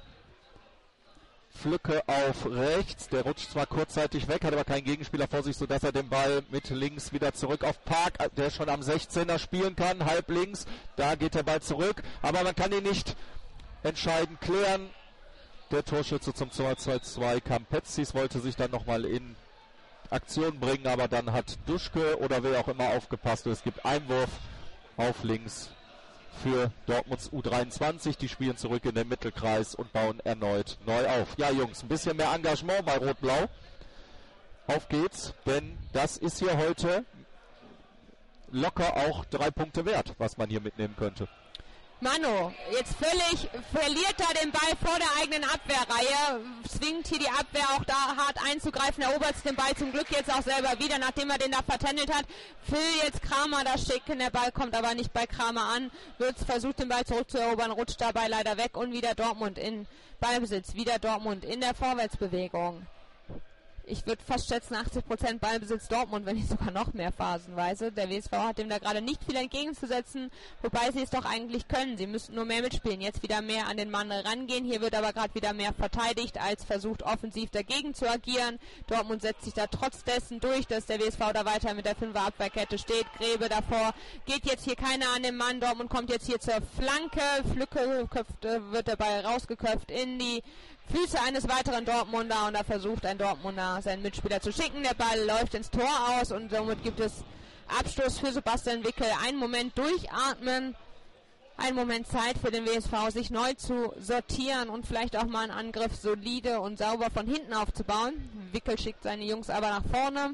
Flücke auf rechts. Der rutscht zwar kurzzeitig weg, hat aber keinen Gegenspieler vor sich, sodass er den Ball mit links wieder zurück auf Park, der schon am sechzehner spielen kann, halb links. Da geht der Ball zurück, aber man kann ihn nicht entscheidend klären. Der Torschütze zum zwei zu zwei, Kampetzis, wollte sich dann nochmal in Aktion bringen, aber dann hat Duschke oder wer auch immer aufgepasst. Es gibt Einwurf auf links für Dortmunds U dreiundzwanzig. Die spielen zurück in den Mittelkreis und bauen erneut neu auf. Ja, Jungs, ein bisschen mehr Engagement bei Rot-Blau. Auf geht's, denn das ist hier heute locker auch drei Punkte wert, was man hier mitnehmen könnte. Manu, jetzt völlig verliert er den Ball vor der eigenen Abwehrreihe, zwingt hier die Abwehr auch da hart einzugreifen, erobert sich den Ball zum Glück jetzt auch selber wieder, nachdem er den da vertändelt hat, will jetzt Kramer da schicken, der Ball kommt aber nicht bei Kramer an, wird versucht den Ball zurückzuerobern, rutscht dabei leider weg und wieder Dortmund in Ballbesitz, wieder Dortmund in der Vorwärtsbewegung. Ich würde fast schätzen, achtzig Prozent Ballbesitz Dortmund, wenn nicht sogar noch mehr phasenweise. Der W S V hat dem da gerade nicht viel entgegenzusetzen, wobei sie es doch eigentlich können. Sie müssten nur mehr mitspielen, jetzt wieder mehr an den Mann rangehen. Hier wird aber gerade wieder mehr verteidigt, als versucht offensiv dagegen zu agieren. Dortmund setzt sich da trotz dessen durch, dass der W S V da weiter mit der Fünfer Abwehrkette steht. Grebe davor, geht jetzt hier keiner an den Mann. Dortmund kommt jetzt hier zur Flanke. Flücke köpft, wird der Ball rausgeköpft in die Füße eines weiteren Dortmunder und da versucht ein Dortmunder seinen Mitspieler zu schicken. Der Ball läuft ins Tor aus und somit gibt es Abstoß für Sebastian Wickel. Einen Moment durchatmen, einen Moment Zeit für den W S V, sich neu zu sortieren und vielleicht auch mal einen Angriff solide und sauber von hinten aufzubauen. Wickel schickt seine Jungs aber nach vorne.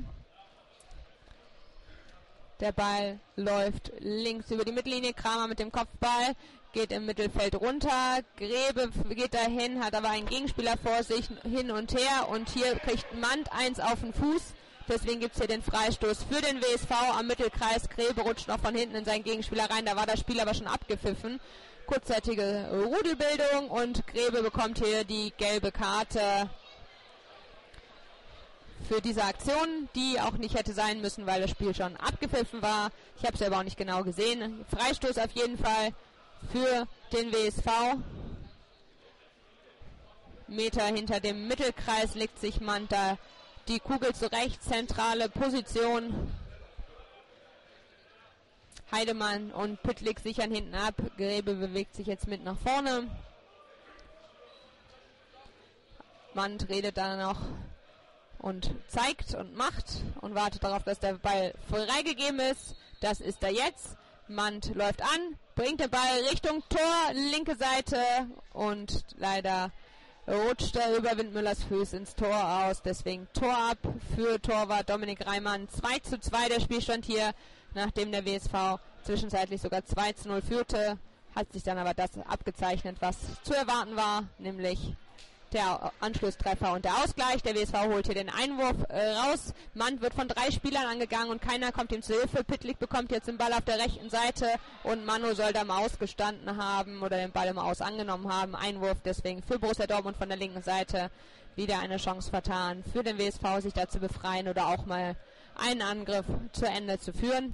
Der Ball läuft links über die Mittellinie, Kramer mit dem Kopfball. Geht im Mittelfeld runter, Grebe geht dahin, hat aber einen Gegenspieler vor sich, hin und her und hier kriegt Mand eins auf den Fuß, deswegen gibt es hier den Freistoß für den W S V am Mittelkreis. Grebe rutscht noch von hinten in seinen Gegenspieler rein, da war das Spiel aber schon abgepfiffen. Kurzzeitige Rudelbildung und Grebe bekommt hier die gelbe Karte für diese Aktion, die auch nicht hätte sein müssen, weil das Spiel schon abgepfiffen war. Ich habe es aber auch nicht genau gesehen. Freistoß auf jeden Fall für den W S V. Meter hinter dem Mittelkreis legt sich Manta die Kugel zurecht. Zentrale Position. Heidemann und Püttlik sichern hinten ab. Grebe bewegt sich jetzt mit nach vorne. Mant redet da noch und zeigt und macht und wartet darauf, dass der Ball freigegeben ist. Das ist er jetzt. Mant läuft an, bringt den Ball Richtung Tor, linke Seite und leider rutscht er über Windmüllers Fuß ins Tor aus. Deswegen Tor ab für Torwart Dominik Reimann. zwei zu zwei der Spielstand hier, nachdem der W S V zwischenzeitlich sogar zwei zu null führte. Hat sich dann aber das abgezeichnet, was zu erwarten war, nämlich der Anschlusstreffer und der Ausgleich. Der W S V holt hier den Einwurf äh, raus. Mand wird von drei Spielern angegangen und keiner kommt ihm zu Hilfe. Pittlik bekommt jetzt den Ball auf der rechten Seite und Manu soll da im Aus gestanden haben oder den Ball im Aus angenommen haben. Einwurf deswegen für Borussia Dortmund von der linken Seite. Wieder eine Chance vertan für den W S V, sich da zu befreien oder auch mal einen Angriff zu Ende zu führen.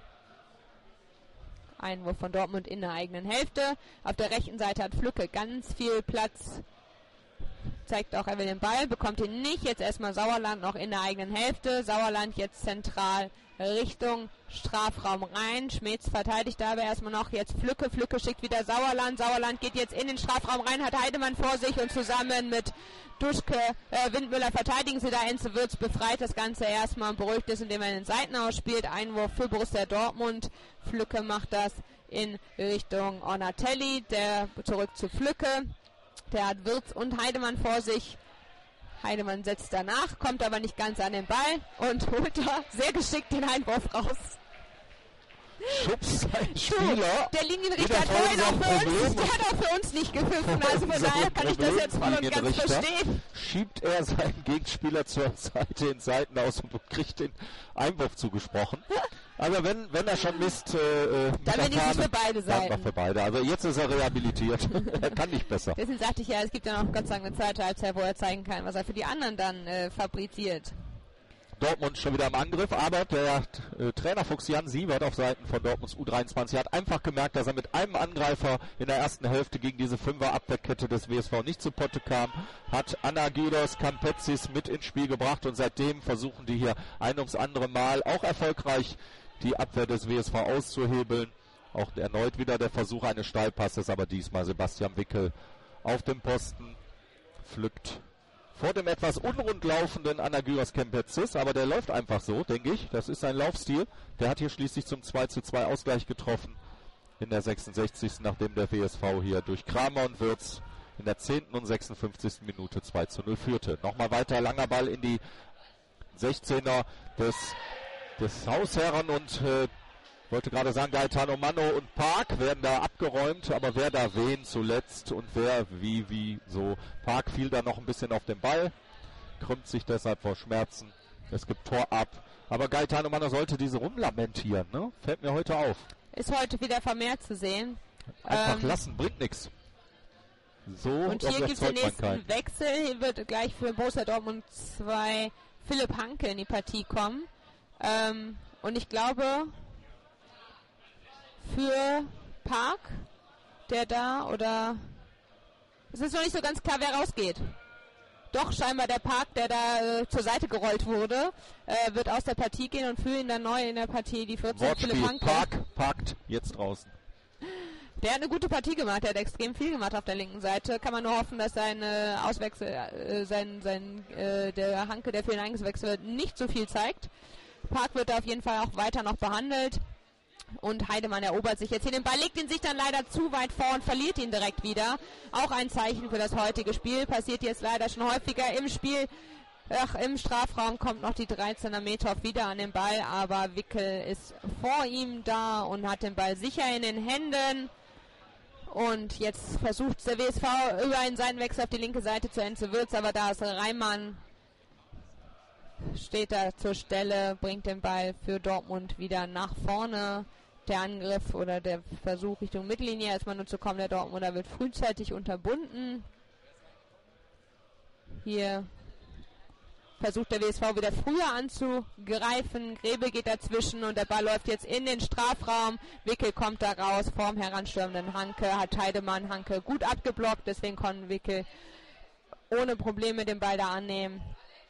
Einwurf von Dortmund in der eigenen Hälfte. Auf der rechten Seite hat Flücke ganz viel Platz. Zeigt auch, er will den Ball, bekommt ihn nicht. Jetzt erstmal Sauerland noch in der eigenen Hälfte. Sauerland jetzt zentral Richtung Strafraum rein. Schmetz verteidigt da aber erstmal noch. Jetzt Flücke. Flücke schickt wieder Sauerland. Sauerland geht jetzt in den Strafraum rein, hat Heidemann vor sich und zusammen mit Duschke, äh, Windmüller verteidigen sie da. Enze Würz befreit das Ganze erstmal und beruhigt es, indem er den Seitenau spielt. Einwurf für Borussia Dortmund. Flücke macht das in Richtung Ornatelli. Der zurück zu Flücke. Der hat Wirtz und Heidemann vor sich. Heidemann setzt danach, kommt aber nicht ganz an den Ball und holt da sehr geschickt den Einwurf raus. Schubst sein Spieler. Der Linienrichter hat vorhin auch für uns, der hat auch für uns nicht gepfiffen, also von daher kann ich das jetzt voll und ganz verstehen. Schiebt er seinen Gegenspieler zur Seite ins Seitenaus und kriegt den Einwurf zugesprochen. Aber wenn, wenn er schon misst, äh, dann wenigstens für beide Seiten. Für beide. Also jetzt ist er rehabilitiert. Er kann nicht besser. Deswegen sagte ich ja, es gibt ja noch Gott sei Dank eine zweite Halbzeit, wo er zeigen kann, was er für die anderen dann äh, fabriziert. Dortmund schon wieder im Angriff, aber der äh, Trainer Fuchs Jan Siebert auf Seiten von Dortmunds U dreiundzwanzig hat einfach gemerkt, dass er mit einem Angreifer in der ersten Hälfte gegen diese Fünfer-Abwehrkette des W S V nicht zu Potte kam, hat Anagiros Kampetsis mit ins Spiel gebracht und seitdem versuchen die hier ein ums andere Mal auch erfolgreich die Abwehr des W S V auszuhebeln. Auch erneut wieder der Versuch eines Steilpasses, aber diesmal Sebastian Wickel auf dem Posten pflückt vor dem etwas unrund laufenden Anagiros Kempetsis, aber der läuft einfach so, denke ich. Das ist sein Laufstil. Der hat hier schließlich zum zwei zu zwei Ausgleich getroffen in der sechsundsechzigsten nachdem der W S V hier durch Kramer und Würz in der zehnten und sechsundfünfzigsten Minute zwei zu null führte. Nochmal weiter, langer Ball in die sechzehner des, des Hausherren und äh, wollte gerade sagen, Gaetano Mano und Park werden da abgeräumt, aber wer da wen zuletzt und wer wie, wie so. Park fiel da noch ein bisschen auf den Ball, krümmt sich deshalb vor Schmerzen. Es gibt Tor ab. Aber Gaetano Mano sollte diese rumlamentieren, ne? Fällt mir heute auf. Ist heute wieder vermehrt zu sehen. Einfach ähm, lassen, bringt nichts. So, und hier gibt es den nächsten Wechsel. Hier wird gleich für Borussia Dortmund zwei Philipp Hanke in die Partie kommen. Ähm, und ich glaube... für Park, der da, oder es ist noch nicht so ganz klar, wer rausgeht. Doch, scheinbar der Park, der da äh, zur Seite gerollt wurde, äh, wird aus der Partie gehen und für ihn dann neu in der Partie die vierzehn Philipp Hanke. Park parkt jetzt draußen. Der hat eine gute Partie gemacht, der hat extrem viel gemacht auf der linken Seite. Kann man nur hoffen, dass seine Auswechsel, äh, sein, sein, äh, der Hanke, der für ihn eingewechselt wird, nicht so viel zeigt. Park wird da auf jeden Fall auch weiter noch behandelt. Und Heidemann erobert sich jetzt hier den Ball, legt ihn sich dann leider zu weit vor und verliert ihn direkt wieder. Auch ein Zeichen für das heutige Spiel. Passiert jetzt leider schon häufiger im Spiel. Ach, im Strafraum kommt noch die dreizehner Methoff wieder an den Ball, aber Wickel ist vor ihm da und hat den Ball sicher in den Händen. Und jetzt versucht der W S V über einen Seitenwechsel auf die linke Seite zu Enze Würz, aber da ist Reimann. Steht da zur Stelle, bringt den Ball für Dortmund wieder nach vorne. Der Angriff oder der Versuch Richtung Mittellinie erstmal nur zu kommen, der Dortmunder wird frühzeitig unterbunden. Hier versucht der W S V wieder früher anzugreifen. Grebe geht dazwischen und der Ball läuft jetzt in den Strafraum. Wickel kommt da raus vorm heranstürmenden Hanke, hat Heidemann Hanke gut abgeblockt, deswegen konnte Wickel ohne Probleme den Ball da annehmen.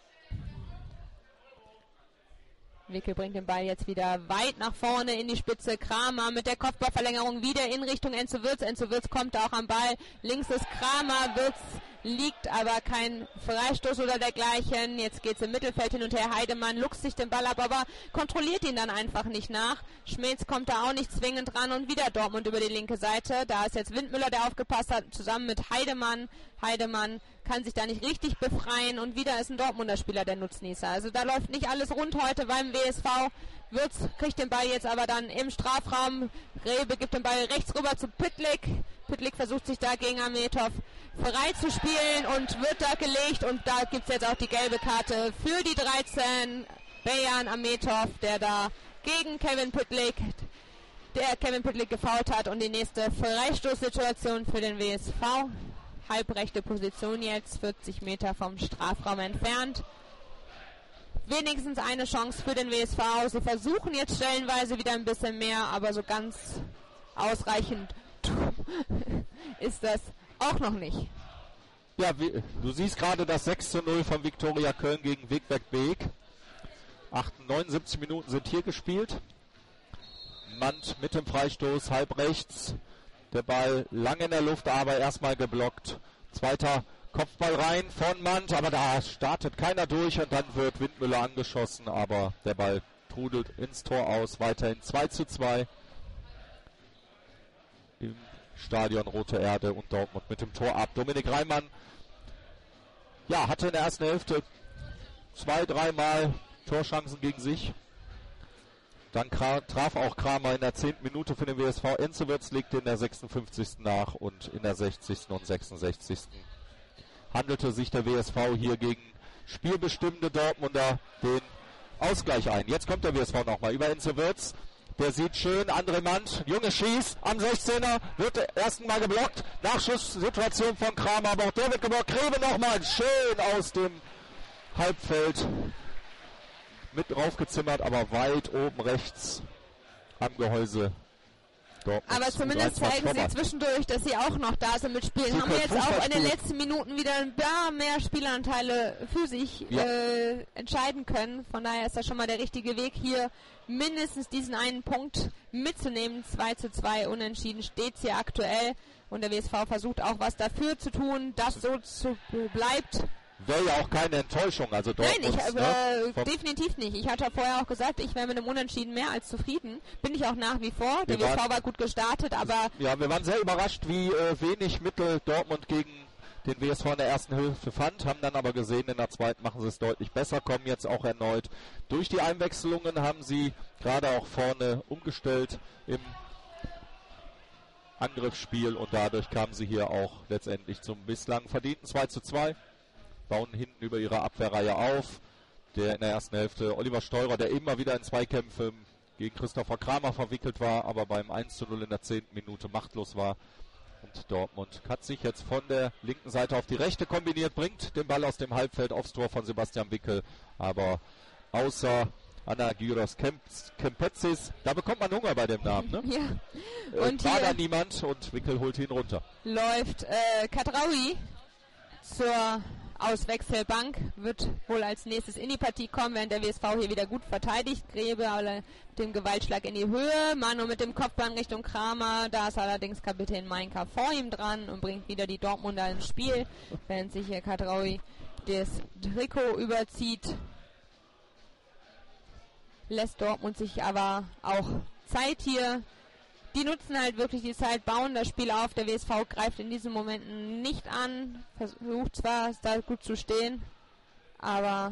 Wickel bringt den Ball jetzt wieder weit nach vorne in die Spitze. Kramer mit der Kopfballverlängerung wieder in Richtung Enze Würz. Enze Würz kommt da auch am Ball. Links ist Kramer. Würz liegt aber kein Freistoß oder dergleichen. Jetzt geht es im Mittelfeld hin und her. Heidemann luchst sich den Ball ab, aber kontrolliert ihn dann einfach nicht nach. Schmetz kommt da auch nicht zwingend ran und wieder Dortmund über die linke Seite. Da ist jetzt Windmüller, der aufgepasst hat, zusammen mit Heidemann. Heidemann kann sich da nicht richtig befreien und wieder ist ein Dortmunder Spieler der Nutznießer. Also da läuft nicht alles rund heute beim W S V. Würz kriegt den Ball jetzt aber dann im Strafraum. Grebe gibt den Ball rechts rüber zu Pittlik. Pytlik versucht sich da gegen Ametov frei zu spielen und wird da gelegt. Und da gibt es jetzt auch die gelbe Karte für die dreizehn. Bejan Ametov, der da gegen Kevin Pytlik, der Kevin Pytlik gefoult hat. Und die nächste Freistoßsituation für den W S V. Halbrechte Position jetzt, vierzig Meter vom Strafraum entfernt. Wenigstens eine Chance für den W S V. Sie versuchen jetzt stellenweise wieder ein bisschen mehr, aber so ganz ausreichend ist das auch noch nicht. Ja, wie, du siehst gerade das sechs zu null von Viktoria Köln gegen Wegberg Beek. neunundsiebzig Minuten sind hier gespielt. Mand mit dem Freistoß, halb rechts. Der Ball lang in der Luft, aber erstmal geblockt. Zweiter Kopfball rein von Mand, aber da startet keiner durch und dann wird Windmüller angeschossen, aber der Ball trudelt ins Tor aus. Weiterhin zwei zu zwei im Stadion Rote Erde und Dortmund mit dem Tor ab. Dominik Reimann, ja, hatte in der ersten Hälfte zwei, dreimal Torchancen gegen sich. Dann traf auch Kramer in der zehnten Minute für den W S V. Enzewitz legte in der sechsundfünfzigsten nach und in der sechzigsten und sechsundsechzigsten handelte sich der W S V hier gegen spielbestimmende Dortmunder den Ausgleich ein. Jetzt kommt der W S V nochmal über Enzewitz. Der sieht schön, André Mand, Junge schießt am sechzehner, wird ersten Mal geblockt. Nachschusssituation von Kramer, aber auch der wird geblockt. Grebe nochmal, schön aus dem Halbfeld mit draufgezimmert, aber weit oben rechts am Gehäuse. Dortmund. Aber zumindest zeigen sie zwischendurch, dass sie auch noch da sind mit Spielen. Sie haben jetzt auch in den letzten Minuten wieder ein paar mehr Spielanteile für sich ja. äh, entscheiden können. Von daher ist das schon mal der richtige Weg, hier mindestens diesen einen Punkt mitzunehmen. zwei zu zwei unentschieden steht es hier aktuell. Und der W S V versucht auch was dafür zu tun, dass so zu, bleibt. Wäre ja auch keine Enttäuschung, also Dortmund. Nein, ich, äh, ne? definitiv nicht. Ich hatte vorher auch gesagt, ich wäre mit einem Unentschieden mehr als zufrieden. Bin ich auch nach wie vor. Der W S V war gut gestartet, aber... Ja, wir waren sehr überrascht, wie äh, wenig Mittel Dortmund gegen den W S V in der ersten Hälfte fand, haben dann aber gesehen, in der zweiten machen sie es deutlich besser, kommen jetzt auch erneut. Durch die Einwechslungen haben sie gerade auch vorne umgestellt im Angriffsspiel und dadurch kamen sie hier auch letztendlich zum bislang verdienten zwei zu zwei. Bauen hinten über ihre Abwehrreihe auf. Der in der ersten Hälfte Oliver Steurer, der immer wieder in Zweikämpfe gegen Christopher Kramer verwickelt war, aber beim eins zu null in der zehnten Minute machtlos war. Und Dortmund hat sich jetzt von der linken Seite auf die rechte kombiniert, bringt den Ball aus dem Halbfeld aufs Tor von Sebastian Wickel. Aber außer Anagyros Kempetsis, da bekommt man Hunger bei dem Namen, ne? Ja. Und äh, war da niemand und Wickel holt ihn runter. Läuft äh, Kadraoui zur Auswechselbank, wird wohl als nächstes in die Partie kommen, während der W S V hier wieder gut verteidigt. Grebe aber mit dem Gewaltschlag in die Höhe, Manu mit dem Kopfball in Richtung Kramer, da ist allerdings Kapitän Mainka vor ihm dran und bringt wieder die Dortmunder ins Spiel, während sich hier Kadraoui das Trikot überzieht. Lässt Dortmund sich aber auch Zeit hier. Die nutzen halt wirklich die Zeit, bauen das Spiel auf. Der W S V greift in diesen Momenten nicht an. Versucht zwar, da gut zu stehen, aber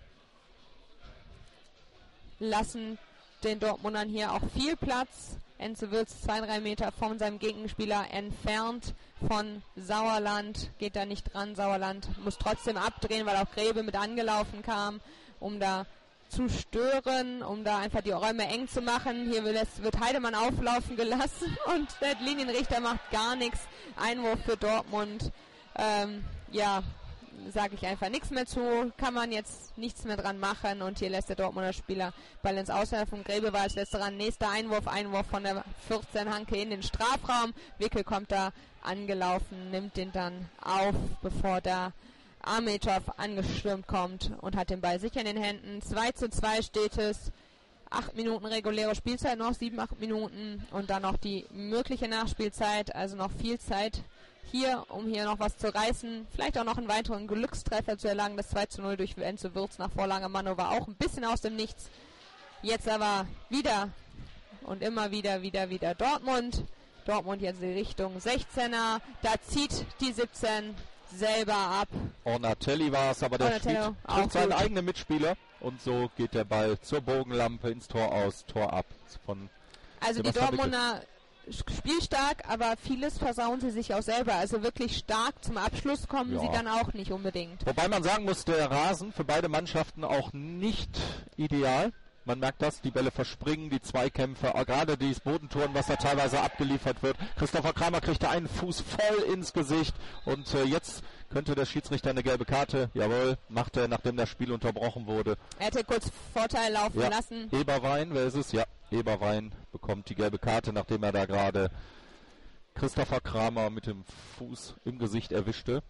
lassen den Dortmundern hier auch viel Platz. Enzo Wirtz zwei, drei Meter von seinem Gegenspieler entfernt von Sauerland. Geht da nicht dran. Sauerland muss trotzdem abdrehen, weil auch Grebe mit angelaufen kam, um da zu stören, um da einfach die Räume eng zu machen. Hier wird, es, wird Heidemann auflaufen gelassen und der Linienrichter macht gar nichts. Einwurf für Dortmund. Ähm, ja, sage ich einfach nichts mehr zu. Kann man jetzt nichts mehr dran machen und hier lässt der Dortmunder Spieler Ball ins Auswerfen. Grebe war als letzter dran. Nächster Einwurf, Einwurf von der vierzehn Hanke in den Strafraum. Wickel kommt da angelaufen, nimmt den dann auf, bevor da Ametov angestürmt kommt und hat den Ball sicher in den Händen. zwei zu zwei steht es. acht Minuten reguläre Spielzeit noch, sieben, acht Minuten und dann noch die mögliche Nachspielzeit, also noch viel Zeit hier, um hier noch was zu reißen. Vielleicht auch noch einen weiteren Glückstreffer zu erlangen. Das zwei zu null durch Enzo Wirtz nach Vorlage Manu war auch ein bisschen aus dem Nichts. Jetzt aber wieder und immer wieder, wieder, wieder Dortmund. Dortmund jetzt in Richtung sechzehner. Da zieht die siebzehn selber ab. Ornatelli war es, aber der spielt seinen eigenen Mitspieler und so geht der Ball zur Bogenlampe ins Tor aus, Tor ab. Von also die Dortmunder spielstark, aber vieles versauen sie sich auch selber. Also wirklich stark zum Abschluss kommen Ja. sie dann auch nicht unbedingt. Wobei man sagen muss, der Rasen für beide Mannschaften auch nicht ideal. Man merkt das, die Bälle verspringen, die Zweikämpfe, auch gerade dieses Bodentouren, was da teilweise abgeliefert wird. Christopher Kramer kriegt da einen Fuß voll ins Gesicht und äh, jetzt könnte der Schiedsrichter eine gelbe Karte, jawohl, macht er, nachdem das Spiel unterbrochen wurde. Er hätte kurz Vorteil laufen Ja, lassen. Eberwein, wer ist es? Ja, Eberwein bekommt die gelbe Karte, nachdem er da gerade Christopher Kramer mit dem Fuß im Gesicht erwischte.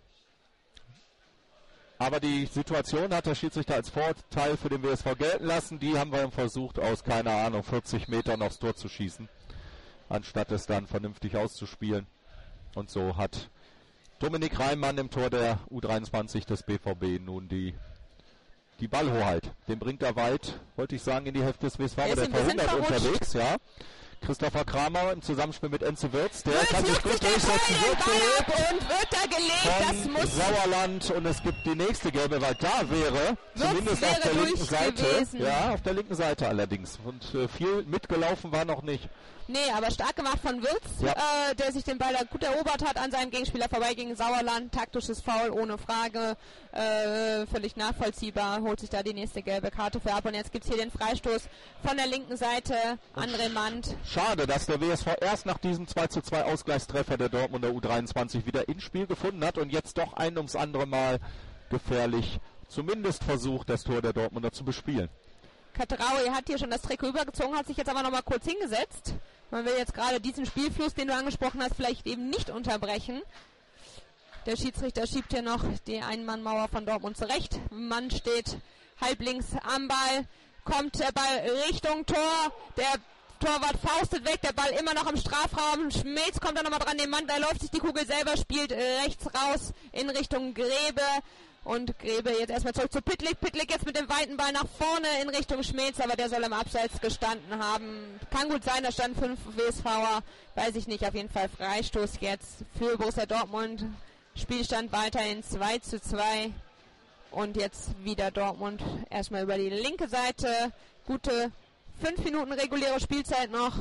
Aber die Situation hat der Schiedsrichter als Vorteil für den W S V gelten lassen. Die haben wir versucht, aus, keine Ahnung, vierzig Metern aufs Tor zu schießen, anstatt es dann vernünftig auszuspielen. Und so hat Dominik Reimann im Tor der U dreiundzwanzig des B V B nun die, die Ballhoheit. Den bringt er weit, wollte ich sagen, in die Hälfte des W S V, aber der verhundert unterwegs, ja. Christopher Kramer im Zusammenspiel mit Enzo Wirtz, der Wirtz kann sich gut durchsetzen, wird Ball und wird da gelegt, das von muss Sauerland und es gibt die nächste gelbe, weil da wäre Wirtz zumindest wäre auf der linken durch Seite, gewesen. ja, auf der linken Seite allerdings und äh, viel mitgelaufen war noch nicht. Nee, aber stark gemacht von Wirtz, Ja. äh, der sich den Ball da gut erobert hat, an seinem Gegenspieler vorbei gegen Sauerland. Taktisches Foul, ohne Frage, äh, völlig nachvollziehbar, holt sich da die nächste gelbe Karte für ab. Und jetzt gibt es hier den Freistoß von der linken Seite, André Mand. Schade, dass der W S V erst nach diesem zwei zu zwei Ausgleichstreffer der Dortmunder U dreiundzwanzig wieder ins Spiel gefunden hat und jetzt doch ein ums andere Mal gefährlich zumindest versucht, das Tor der Dortmunder zu bespielen. Katraui hat hier schon das Trikot übergezogen, hat sich jetzt aber nochmal kurz hingesetzt. Man will jetzt gerade diesen Spielfluss, den du angesprochen hast, vielleicht eben nicht unterbrechen. Der Schiedsrichter schiebt hier noch die Einmannmauer von Dortmund zurecht. Mann steht halblinks am Ball, kommt der Ball Richtung Tor, der Torwart faustet weg, der Ball immer noch im Strafraum. Schmelz kommt da nochmal dran, den Mann, da läuft sich die Kugel selber, spielt äh, rechts raus in Richtung Grebe. Und Grebe jetzt erstmal zurück zu Pittlik. Pittlik jetzt mit dem weiten Ball nach vorne in Richtung Schmelz, aber der soll im Abseits gestanden haben. Kann gut sein, da standen fünf W S V'er, weiß ich nicht, auf jeden Fall Freistoß jetzt für Borussia Dortmund. Spielstand weiterhin zwei zu zwei. Und jetzt wieder Dortmund erstmal über die linke Seite. Gute fünf Minuten reguläre Spielzeit noch.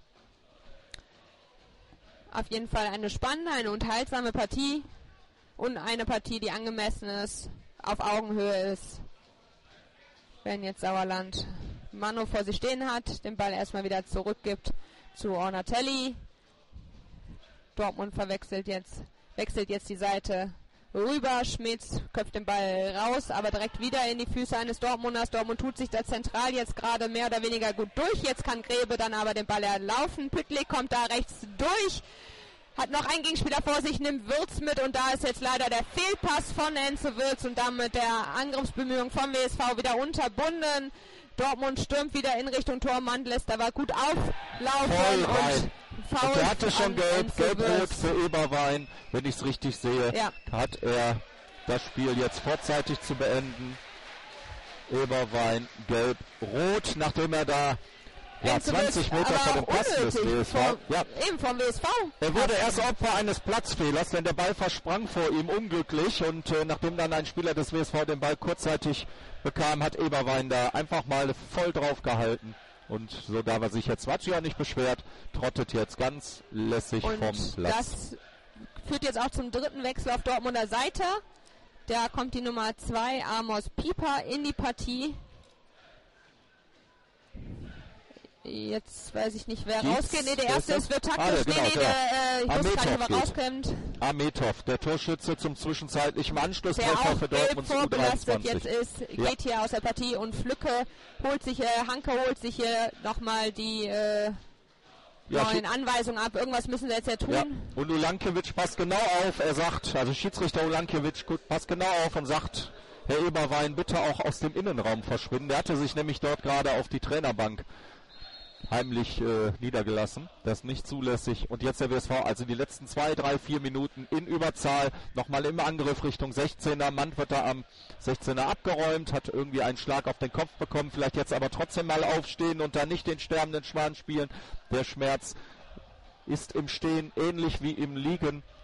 Auf jeden Fall eine spannende, eine unterhaltsame Partie. Und eine Partie, die angemessen ist, auf Augenhöhe ist. Wenn jetzt Sauerland Mano vor sich stehen hat, den Ball erstmal wieder zurückgibt zu Ornatelli. Dortmund verwechselt jetzt, wechselt jetzt die Seite rüber. Schmitz köpft den Ball raus, aber direkt wieder in die Füße eines Dortmunders. Dortmund tut sich da zentral jetzt gerade mehr oder weniger gut durch. Jetzt kann Grebe dann aber den Ball erlaufen. Püttlik kommt da rechts durch. Hat noch einen Gegenspieler vor sich, nimmt Wirtz mit und da ist jetzt leider der Fehlpass von Enzo Wirtz und damit der Angriffsbemühung vom W S V wieder unterbunden. Dortmund stürmt wieder in Richtung Tor, Mann lässt aber gut auflaufen Voll rein. und Foul Und der hatte schon an gelb, Enzo gelb-rot Wirtz. für Eberwein, wenn ich es richtig sehe, Ja. hat er das Spiel jetzt vorzeitig zu beenden. Eberwein gelb-rot, nachdem er da ja, Enzo zwanzig Wirtz, Meter vor dem aber Posten des unnötig W S V. vom- Ja. Eben vom W S V. Er wurde erst Opfer eines Platzfehlers, denn der Ball versprang vor ihm unglücklich und äh, nachdem dann ein Spieler des W S V den Ball kurzzeitig bekam, hat Eberwein da einfach mal voll drauf gehalten und so darf er sich jetzt, hat sich auch nicht beschwert, trottet jetzt ganz lässig Und vom Platz. das führt jetzt auch zum dritten Wechsel auf Dortmunder Seite. Da kommt die Nummer zwei, Amos Pieper, in die Partie. Jetzt weiß ich nicht, wer Dietz, rausgeht. Nee, der wer erste ist ist wird das? taktisch. Ah, nee, genau, nee, der, äh, ich wusste gar nicht, Ametov wer geht. rauskommt. Ametov, der Torschütze zum zwischenzeitlichen Der Anschlusstreffer auch für gelb Dortmunds U vorbelastet jetzt dreiundzwanzig. ist, Ja. geht hier aus der Partie und Flücke holt sich, äh, Hanke holt sich hier nochmal die äh, Ja, neuen Schi- Anweisungen ab. Irgendwas müssen sie jetzt ja tun. Ja, und Ulankiewicz passt genau auf, er sagt, also Schiedsrichter Ulankiewicz gut, passt genau auf und sagt, Herr Eberwein, bitte auch aus dem Innenraum verschwinden. Der hatte sich nämlich dort gerade auf die Trainerbank heimlich äh, niedergelassen. Das ist nicht zulässig. Und jetzt der W S V, also die letzten zwei, drei, vier Minuten in Überzahl, nochmal im Angriff Richtung sechzehner. Mann wird da am sechzehner abgeräumt, hat irgendwie einen Schlag auf den Kopf bekommen, vielleicht jetzt aber trotzdem mal aufstehen und da nicht den sterbenden Schwan spielen. Der Schmerz ist im Stehen ähnlich wie im Liegen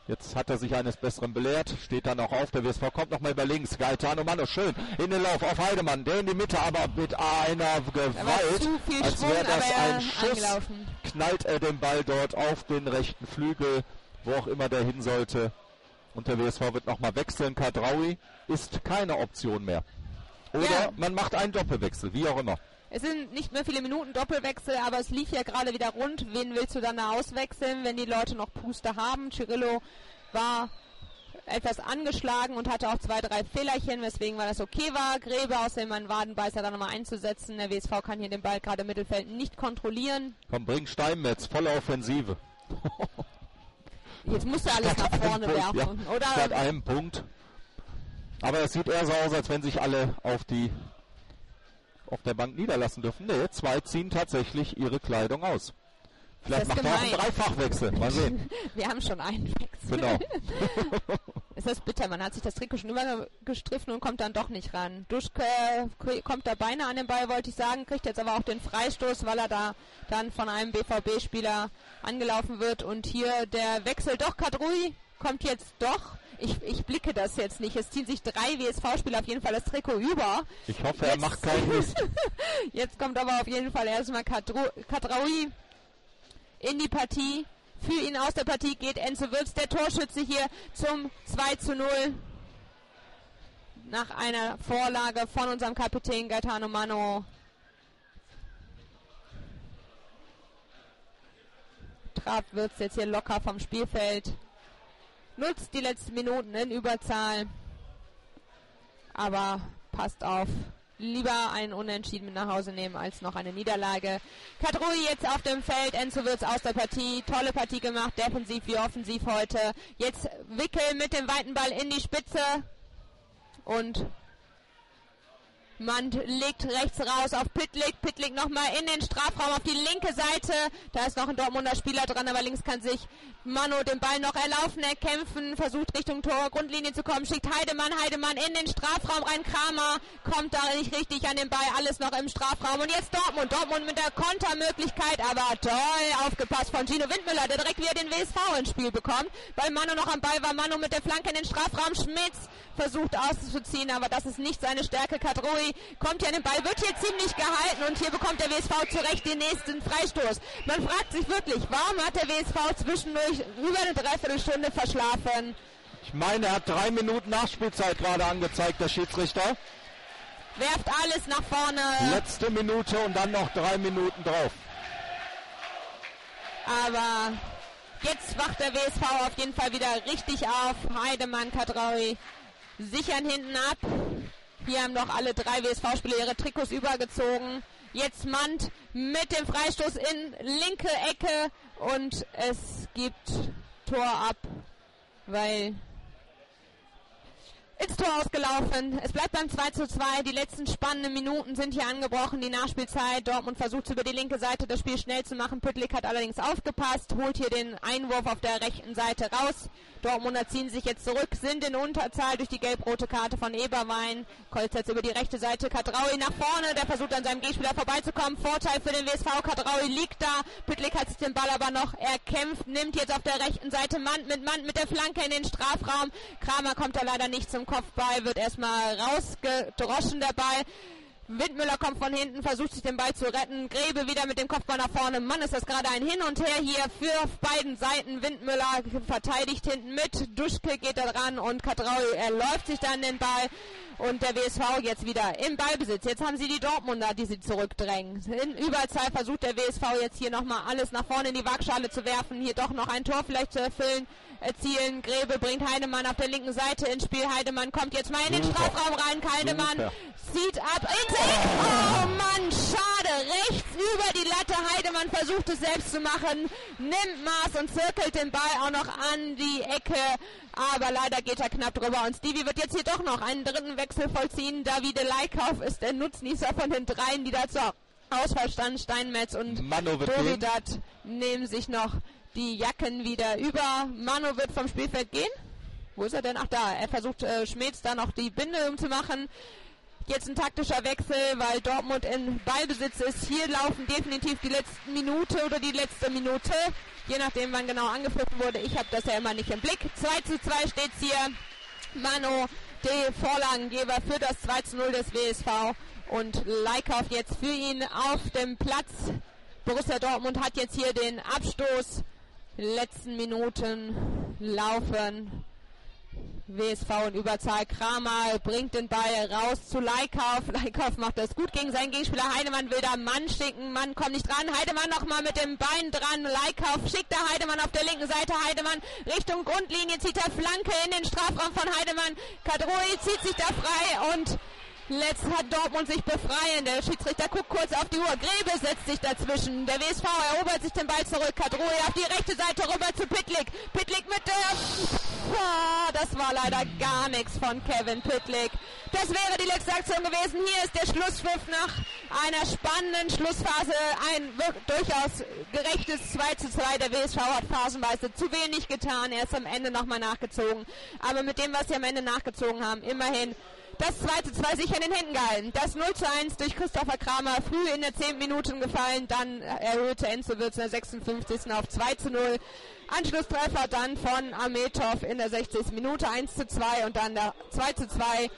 Jetzt hat er sich eines Besseren belehrt, steht dann auch auf, der W S V kommt nochmal über links, Gaetano Mano, schön, in den Lauf auf Heidemann, der in die Mitte, aber mit einer Gewalt, als wäre das ein Schuss, angelaufen. Knallt er den Ball dort auf den rechten Flügel, wo auch immer der hin sollte. Und der W S V wird nochmal wechseln, Kadraoui ist keine Option mehr. Oder ja. man macht einen Doppelwechsel, wie auch immer. Es sind nicht mehr viele Minuten Doppelwechsel, aber es lief ja gerade wieder rund. Wen willst du dann da auswechseln, wenn die Leute noch Puste haben? Cirillo war etwas angeschlagen und hatte auch zwei, drei Fehlerchen, weswegen war das okay war. Grebe außerdem einen Wadenbeißer da nochmal einzusetzen. Der W S V kann hier den Ball gerade im Mittelfeld nicht kontrollieren. Komm, bring Steinmetz, volle Offensive. Jetzt musst du alles nach vorne werfen, werfen, ja, oder? Statt einem Punkt. Aber es sieht eher so aus, als wenn sich alle auf die auf der Bank niederlassen dürfen. Ne, zwei ziehen tatsächlich ihre Kleidung aus. Vielleicht macht er auch einen Dreifachwechsel. Mal sehen. Wir haben schon einen Wechsel. Genau. Ist das bitter. Man hat sich das Trikot schon übergestriffen und kommt dann doch nicht ran. Duschke kommt da beinahe an den Ball, wollte ich sagen, kriegt jetzt aber auch den Freistoß, weil er da dann von einem B V B-Spieler angelaufen wird. Und hier der Wechsel, doch, Kadraoui kommt jetzt doch. Ich, ich blicke das jetzt nicht. Es ziehen sich drei W S V-Spieler auf jeden Fall das Trikot über. Ich hoffe, jetzt, er macht keinen Mist. Jetzt kommt aber auf jeden Fall erstmal Kadraoui in die Partie. Für ihn aus der Partie geht Enzo Wirtz, der Torschütze hier zum zwei zu null. Nach einer Vorlage von unserem Kapitän Gaetano Mano. Trabt Wirtz jetzt hier locker vom Spielfeld. Nutzt die letzten Minuten in Überzahl. Aber passt auf. Lieber einen Unentschieden mit nach Hause nehmen, als noch eine Niederlage. Kadraoui jetzt auf dem Feld. Enzo Wirtz aus der Partie. Tolle Partie gemacht. Defensiv wie offensiv heute. Jetzt Wickel mit dem weiten Ball in die Spitze. Und Mand legt rechts raus auf Pitlick. Pitlick nochmal in den Strafraum auf die linke Seite. Da ist noch ein Dortmunder Spieler dran, aber links kann sich Mano den Ball noch erlaufen, erkämpfen, versucht Richtung Tor, Grundlinie zu kommen, schickt Heidemann, Heidemann in den Strafraum rein, Kramer kommt da nicht richtig an den Ball, alles noch im Strafraum. Und jetzt Dortmund, Dortmund mit der Kontermöglichkeit, aber toll aufgepasst von Gino Windmüller, der direkt wieder den W S V ins Spiel bekommt, weil Mano noch am Ball war, Mano mit der Flanke in den Strafraum, Schmitz versucht auszuziehen, aber das ist nicht seine Stärke. Kadraoui kommt hier an den Ball, wird hier ziemlich gehalten und hier bekommt der W S V zurecht den nächsten Freistoß. Man fragt sich wirklich, warum hat der W S V zwischendurch über eine Dreiviertelstunde verschlafen? Ich meine, er hat drei Minuten Nachspielzeit gerade angezeigt, der Schiedsrichter. Werft alles nach vorne. Letzte Minute und dann noch drei Minuten drauf. Aber jetzt wacht der W S V auf jeden Fall wieder richtig auf. Heidemann, Kadraoui sichern hinten ab. Hier haben noch alle drei W S V-Spieler ihre Trikots übergezogen. Jetzt Mand mit dem Freistoß in linke Ecke und es gibt Tor ab, weil ins Tor ausgelaufen. Es bleibt beim zwei zu zwei. Die letzten spannenden Minuten sind hier angebrochen. Die Nachspielzeit. Dortmund versucht über die linke Seite das Spiel schnell zu machen. Püttlik hat allerdings aufgepasst, holt hier den Einwurf auf der rechten Seite raus. Dortmunder ziehen sich jetzt zurück, sind in Unterzahl durch die gelb-rote Karte von Eberwein. Kolz jetzt über die rechte Seite. Kadraoui nach vorne. Der versucht an seinem Gegenspieler vorbeizukommen. Vorteil für den W S V. Kadraoui liegt da. Püttlik hat sich den Ball aber noch erkämpft. Nimmt jetzt auf der rechten Seite Mand mit Mand mit der Flanke in den Strafraum. Kramer kommt da leider nicht zum Kopfball, wird erstmal rausgedroschen der Ball. Windmüller kommt von hinten, versucht sich den Ball zu retten. Grebe wieder mit dem Kopfball nach vorne. Mann, ist das gerade ein Hin und Her hier für beiden Seiten. Windmüller verteidigt hinten mit. Duschke geht da dran und Kadraoui erläuft sich dann den Ball. Und der W S V jetzt wieder im Ballbesitz. Jetzt haben sie die Dortmunder, die sie zurückdrängen. In Überzahl versucht der W S V jetzt hier nochmal alles nach vorne in die Waagschale zu werfen. Hier doch noch ein Tor vielleicht zu erfüllen. Erzielen. Grebe bringt Heidemann auf der linken Seite ins Spiel. Heidemann kommt jetzt mal in den Super. Strafraum rein. Heidemann Super. zieht ab ins Eck. Oh Mann, schade. Rechts über die Latte. Heidemann versucht es selbst zu machen. Nimmt Maß und zirkelt den Ball auch noch an die Ecke. Aber leider geht er knapp drüber. Und Stevie wird jetzt hier doch noch einen dritten Wechsel vollziehen. Davide Leikauf ist der Nutznießer von den dreien, die da zur Auswahl standen. Steinmetz und Dovidat nehmen sich noch die Jacken wieder über. Mano wird vom Spielfeld gehen. Wo ist er denn? Ach da, er versucht äh, Schmitz da noch die Binde umzumachen. Jetzt ein taktischer Wechsel, weil Dortmund in Ballbesitz ist. Hier laufen definitiv die letzte Minute oder die letzte Minute, je nachdem wann genau angepfiffen wurde. Ich habe das ja immer nicht im Blick. zwei zu zwei steht es hier. Mano, der Vorlagengeber für das zwei zu null des W S V und Leikauf jetzt für ihn auf dem Platz. Borussia Dortmund hat jetzt hier den Abstoß. Letzten Minuten laufen. W S V in Überzahl. Kramer bringt den Ball raus zu Leikauf. Leikauf macht das gut gegen seinen Gegenspieler. Heidemann will da Mann schicken. Mann kommt nicht dran. Heidemann nochmal mit dem Bein dran. Leikauf schickt da Heidemann auf der linken Seite. Heidemann Richtung Grundlinie zieht er Flanke in den Strafraum von Heidemann. Kadroui zieht sich da frei und letzt hat Dortmund sich befreien. Der Schiedsrichter guckt kurz auf die Uhr. Grebe setzt sich dazwischen. Der W S V erobert sich den Ball zurück. Kadroui auf die rechte Seite rüber zu Pittlik. Pittlik mit der... Oh, das war leider gar nichts von Kevin Pittlik. Das wäre die letzte Aktion gewesen. Hier ist der Schlusspfiff nach einer spannenden Schlussphase. Ein durchaus gerechtes zwei zu zwei. Der W S V hat phasenweise zu wenig getan. Er ist am Ende nochmal nachgezogen. Aber mit dem, was sie am Ende nachgezogen haben, immerhin das zwei zu zwei sicher in den Händen gehalten. Das null zu eins durch Christopher Kramer, früh in der zehnten Minute gefallen, dann erhöhte Enzo Wirtz in der sechsundfünfzigsten auf zwei zu null. Anschlusstreffer dann von Ametov in der sechzigsten Minute eins zu zwei und dann der zwei zu zwei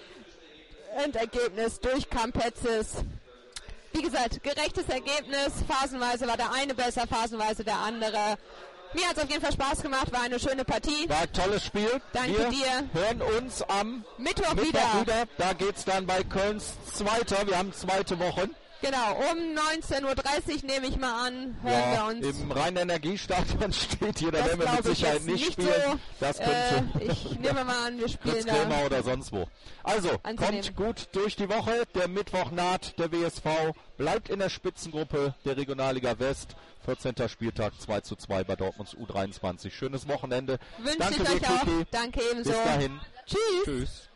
Endergebnis durch Kampetzis. Wie gesagt, gerechtes Ergebnis, phasenweise war der eine besser, phasenweise der andere. Mir hat es auf jeden Fall Spaß gemacht, war eine schöne Partie. War ein tolles Spiel. Danke Wir dir. hören uns am Mittwoch, Mittwoch wieder. wieder. Da geht es dann bei Kölns Zweiter. Wir haben zweite Wochen. Genau, um neunzehn Uhr dreißig nehme ich mal an, hören Ja, wir uns. im Rhein-Energiestadion steht hier, da Das werden wir mit glaube ich Sicherheit jetzt nicht nicht spielen. so. Das könnte Äh, ich nehme mal an, wir spielen Fritz da. Krämer oder sonst wo. Also, Anzunehmen. kommt gut durch die Woche. Der Mittwoch naht, der W S V bleibt in der Spitzengruppe der Regionalliga West. vierzehnter Spieltag zwei zu zwei bei Dortmunds U dreiundzwanzig. Schönes Wochenende. Wünsche Danke, ich euch auch. W P K. Danke ebenso. Bis dahin. Tschüss. Tschüss.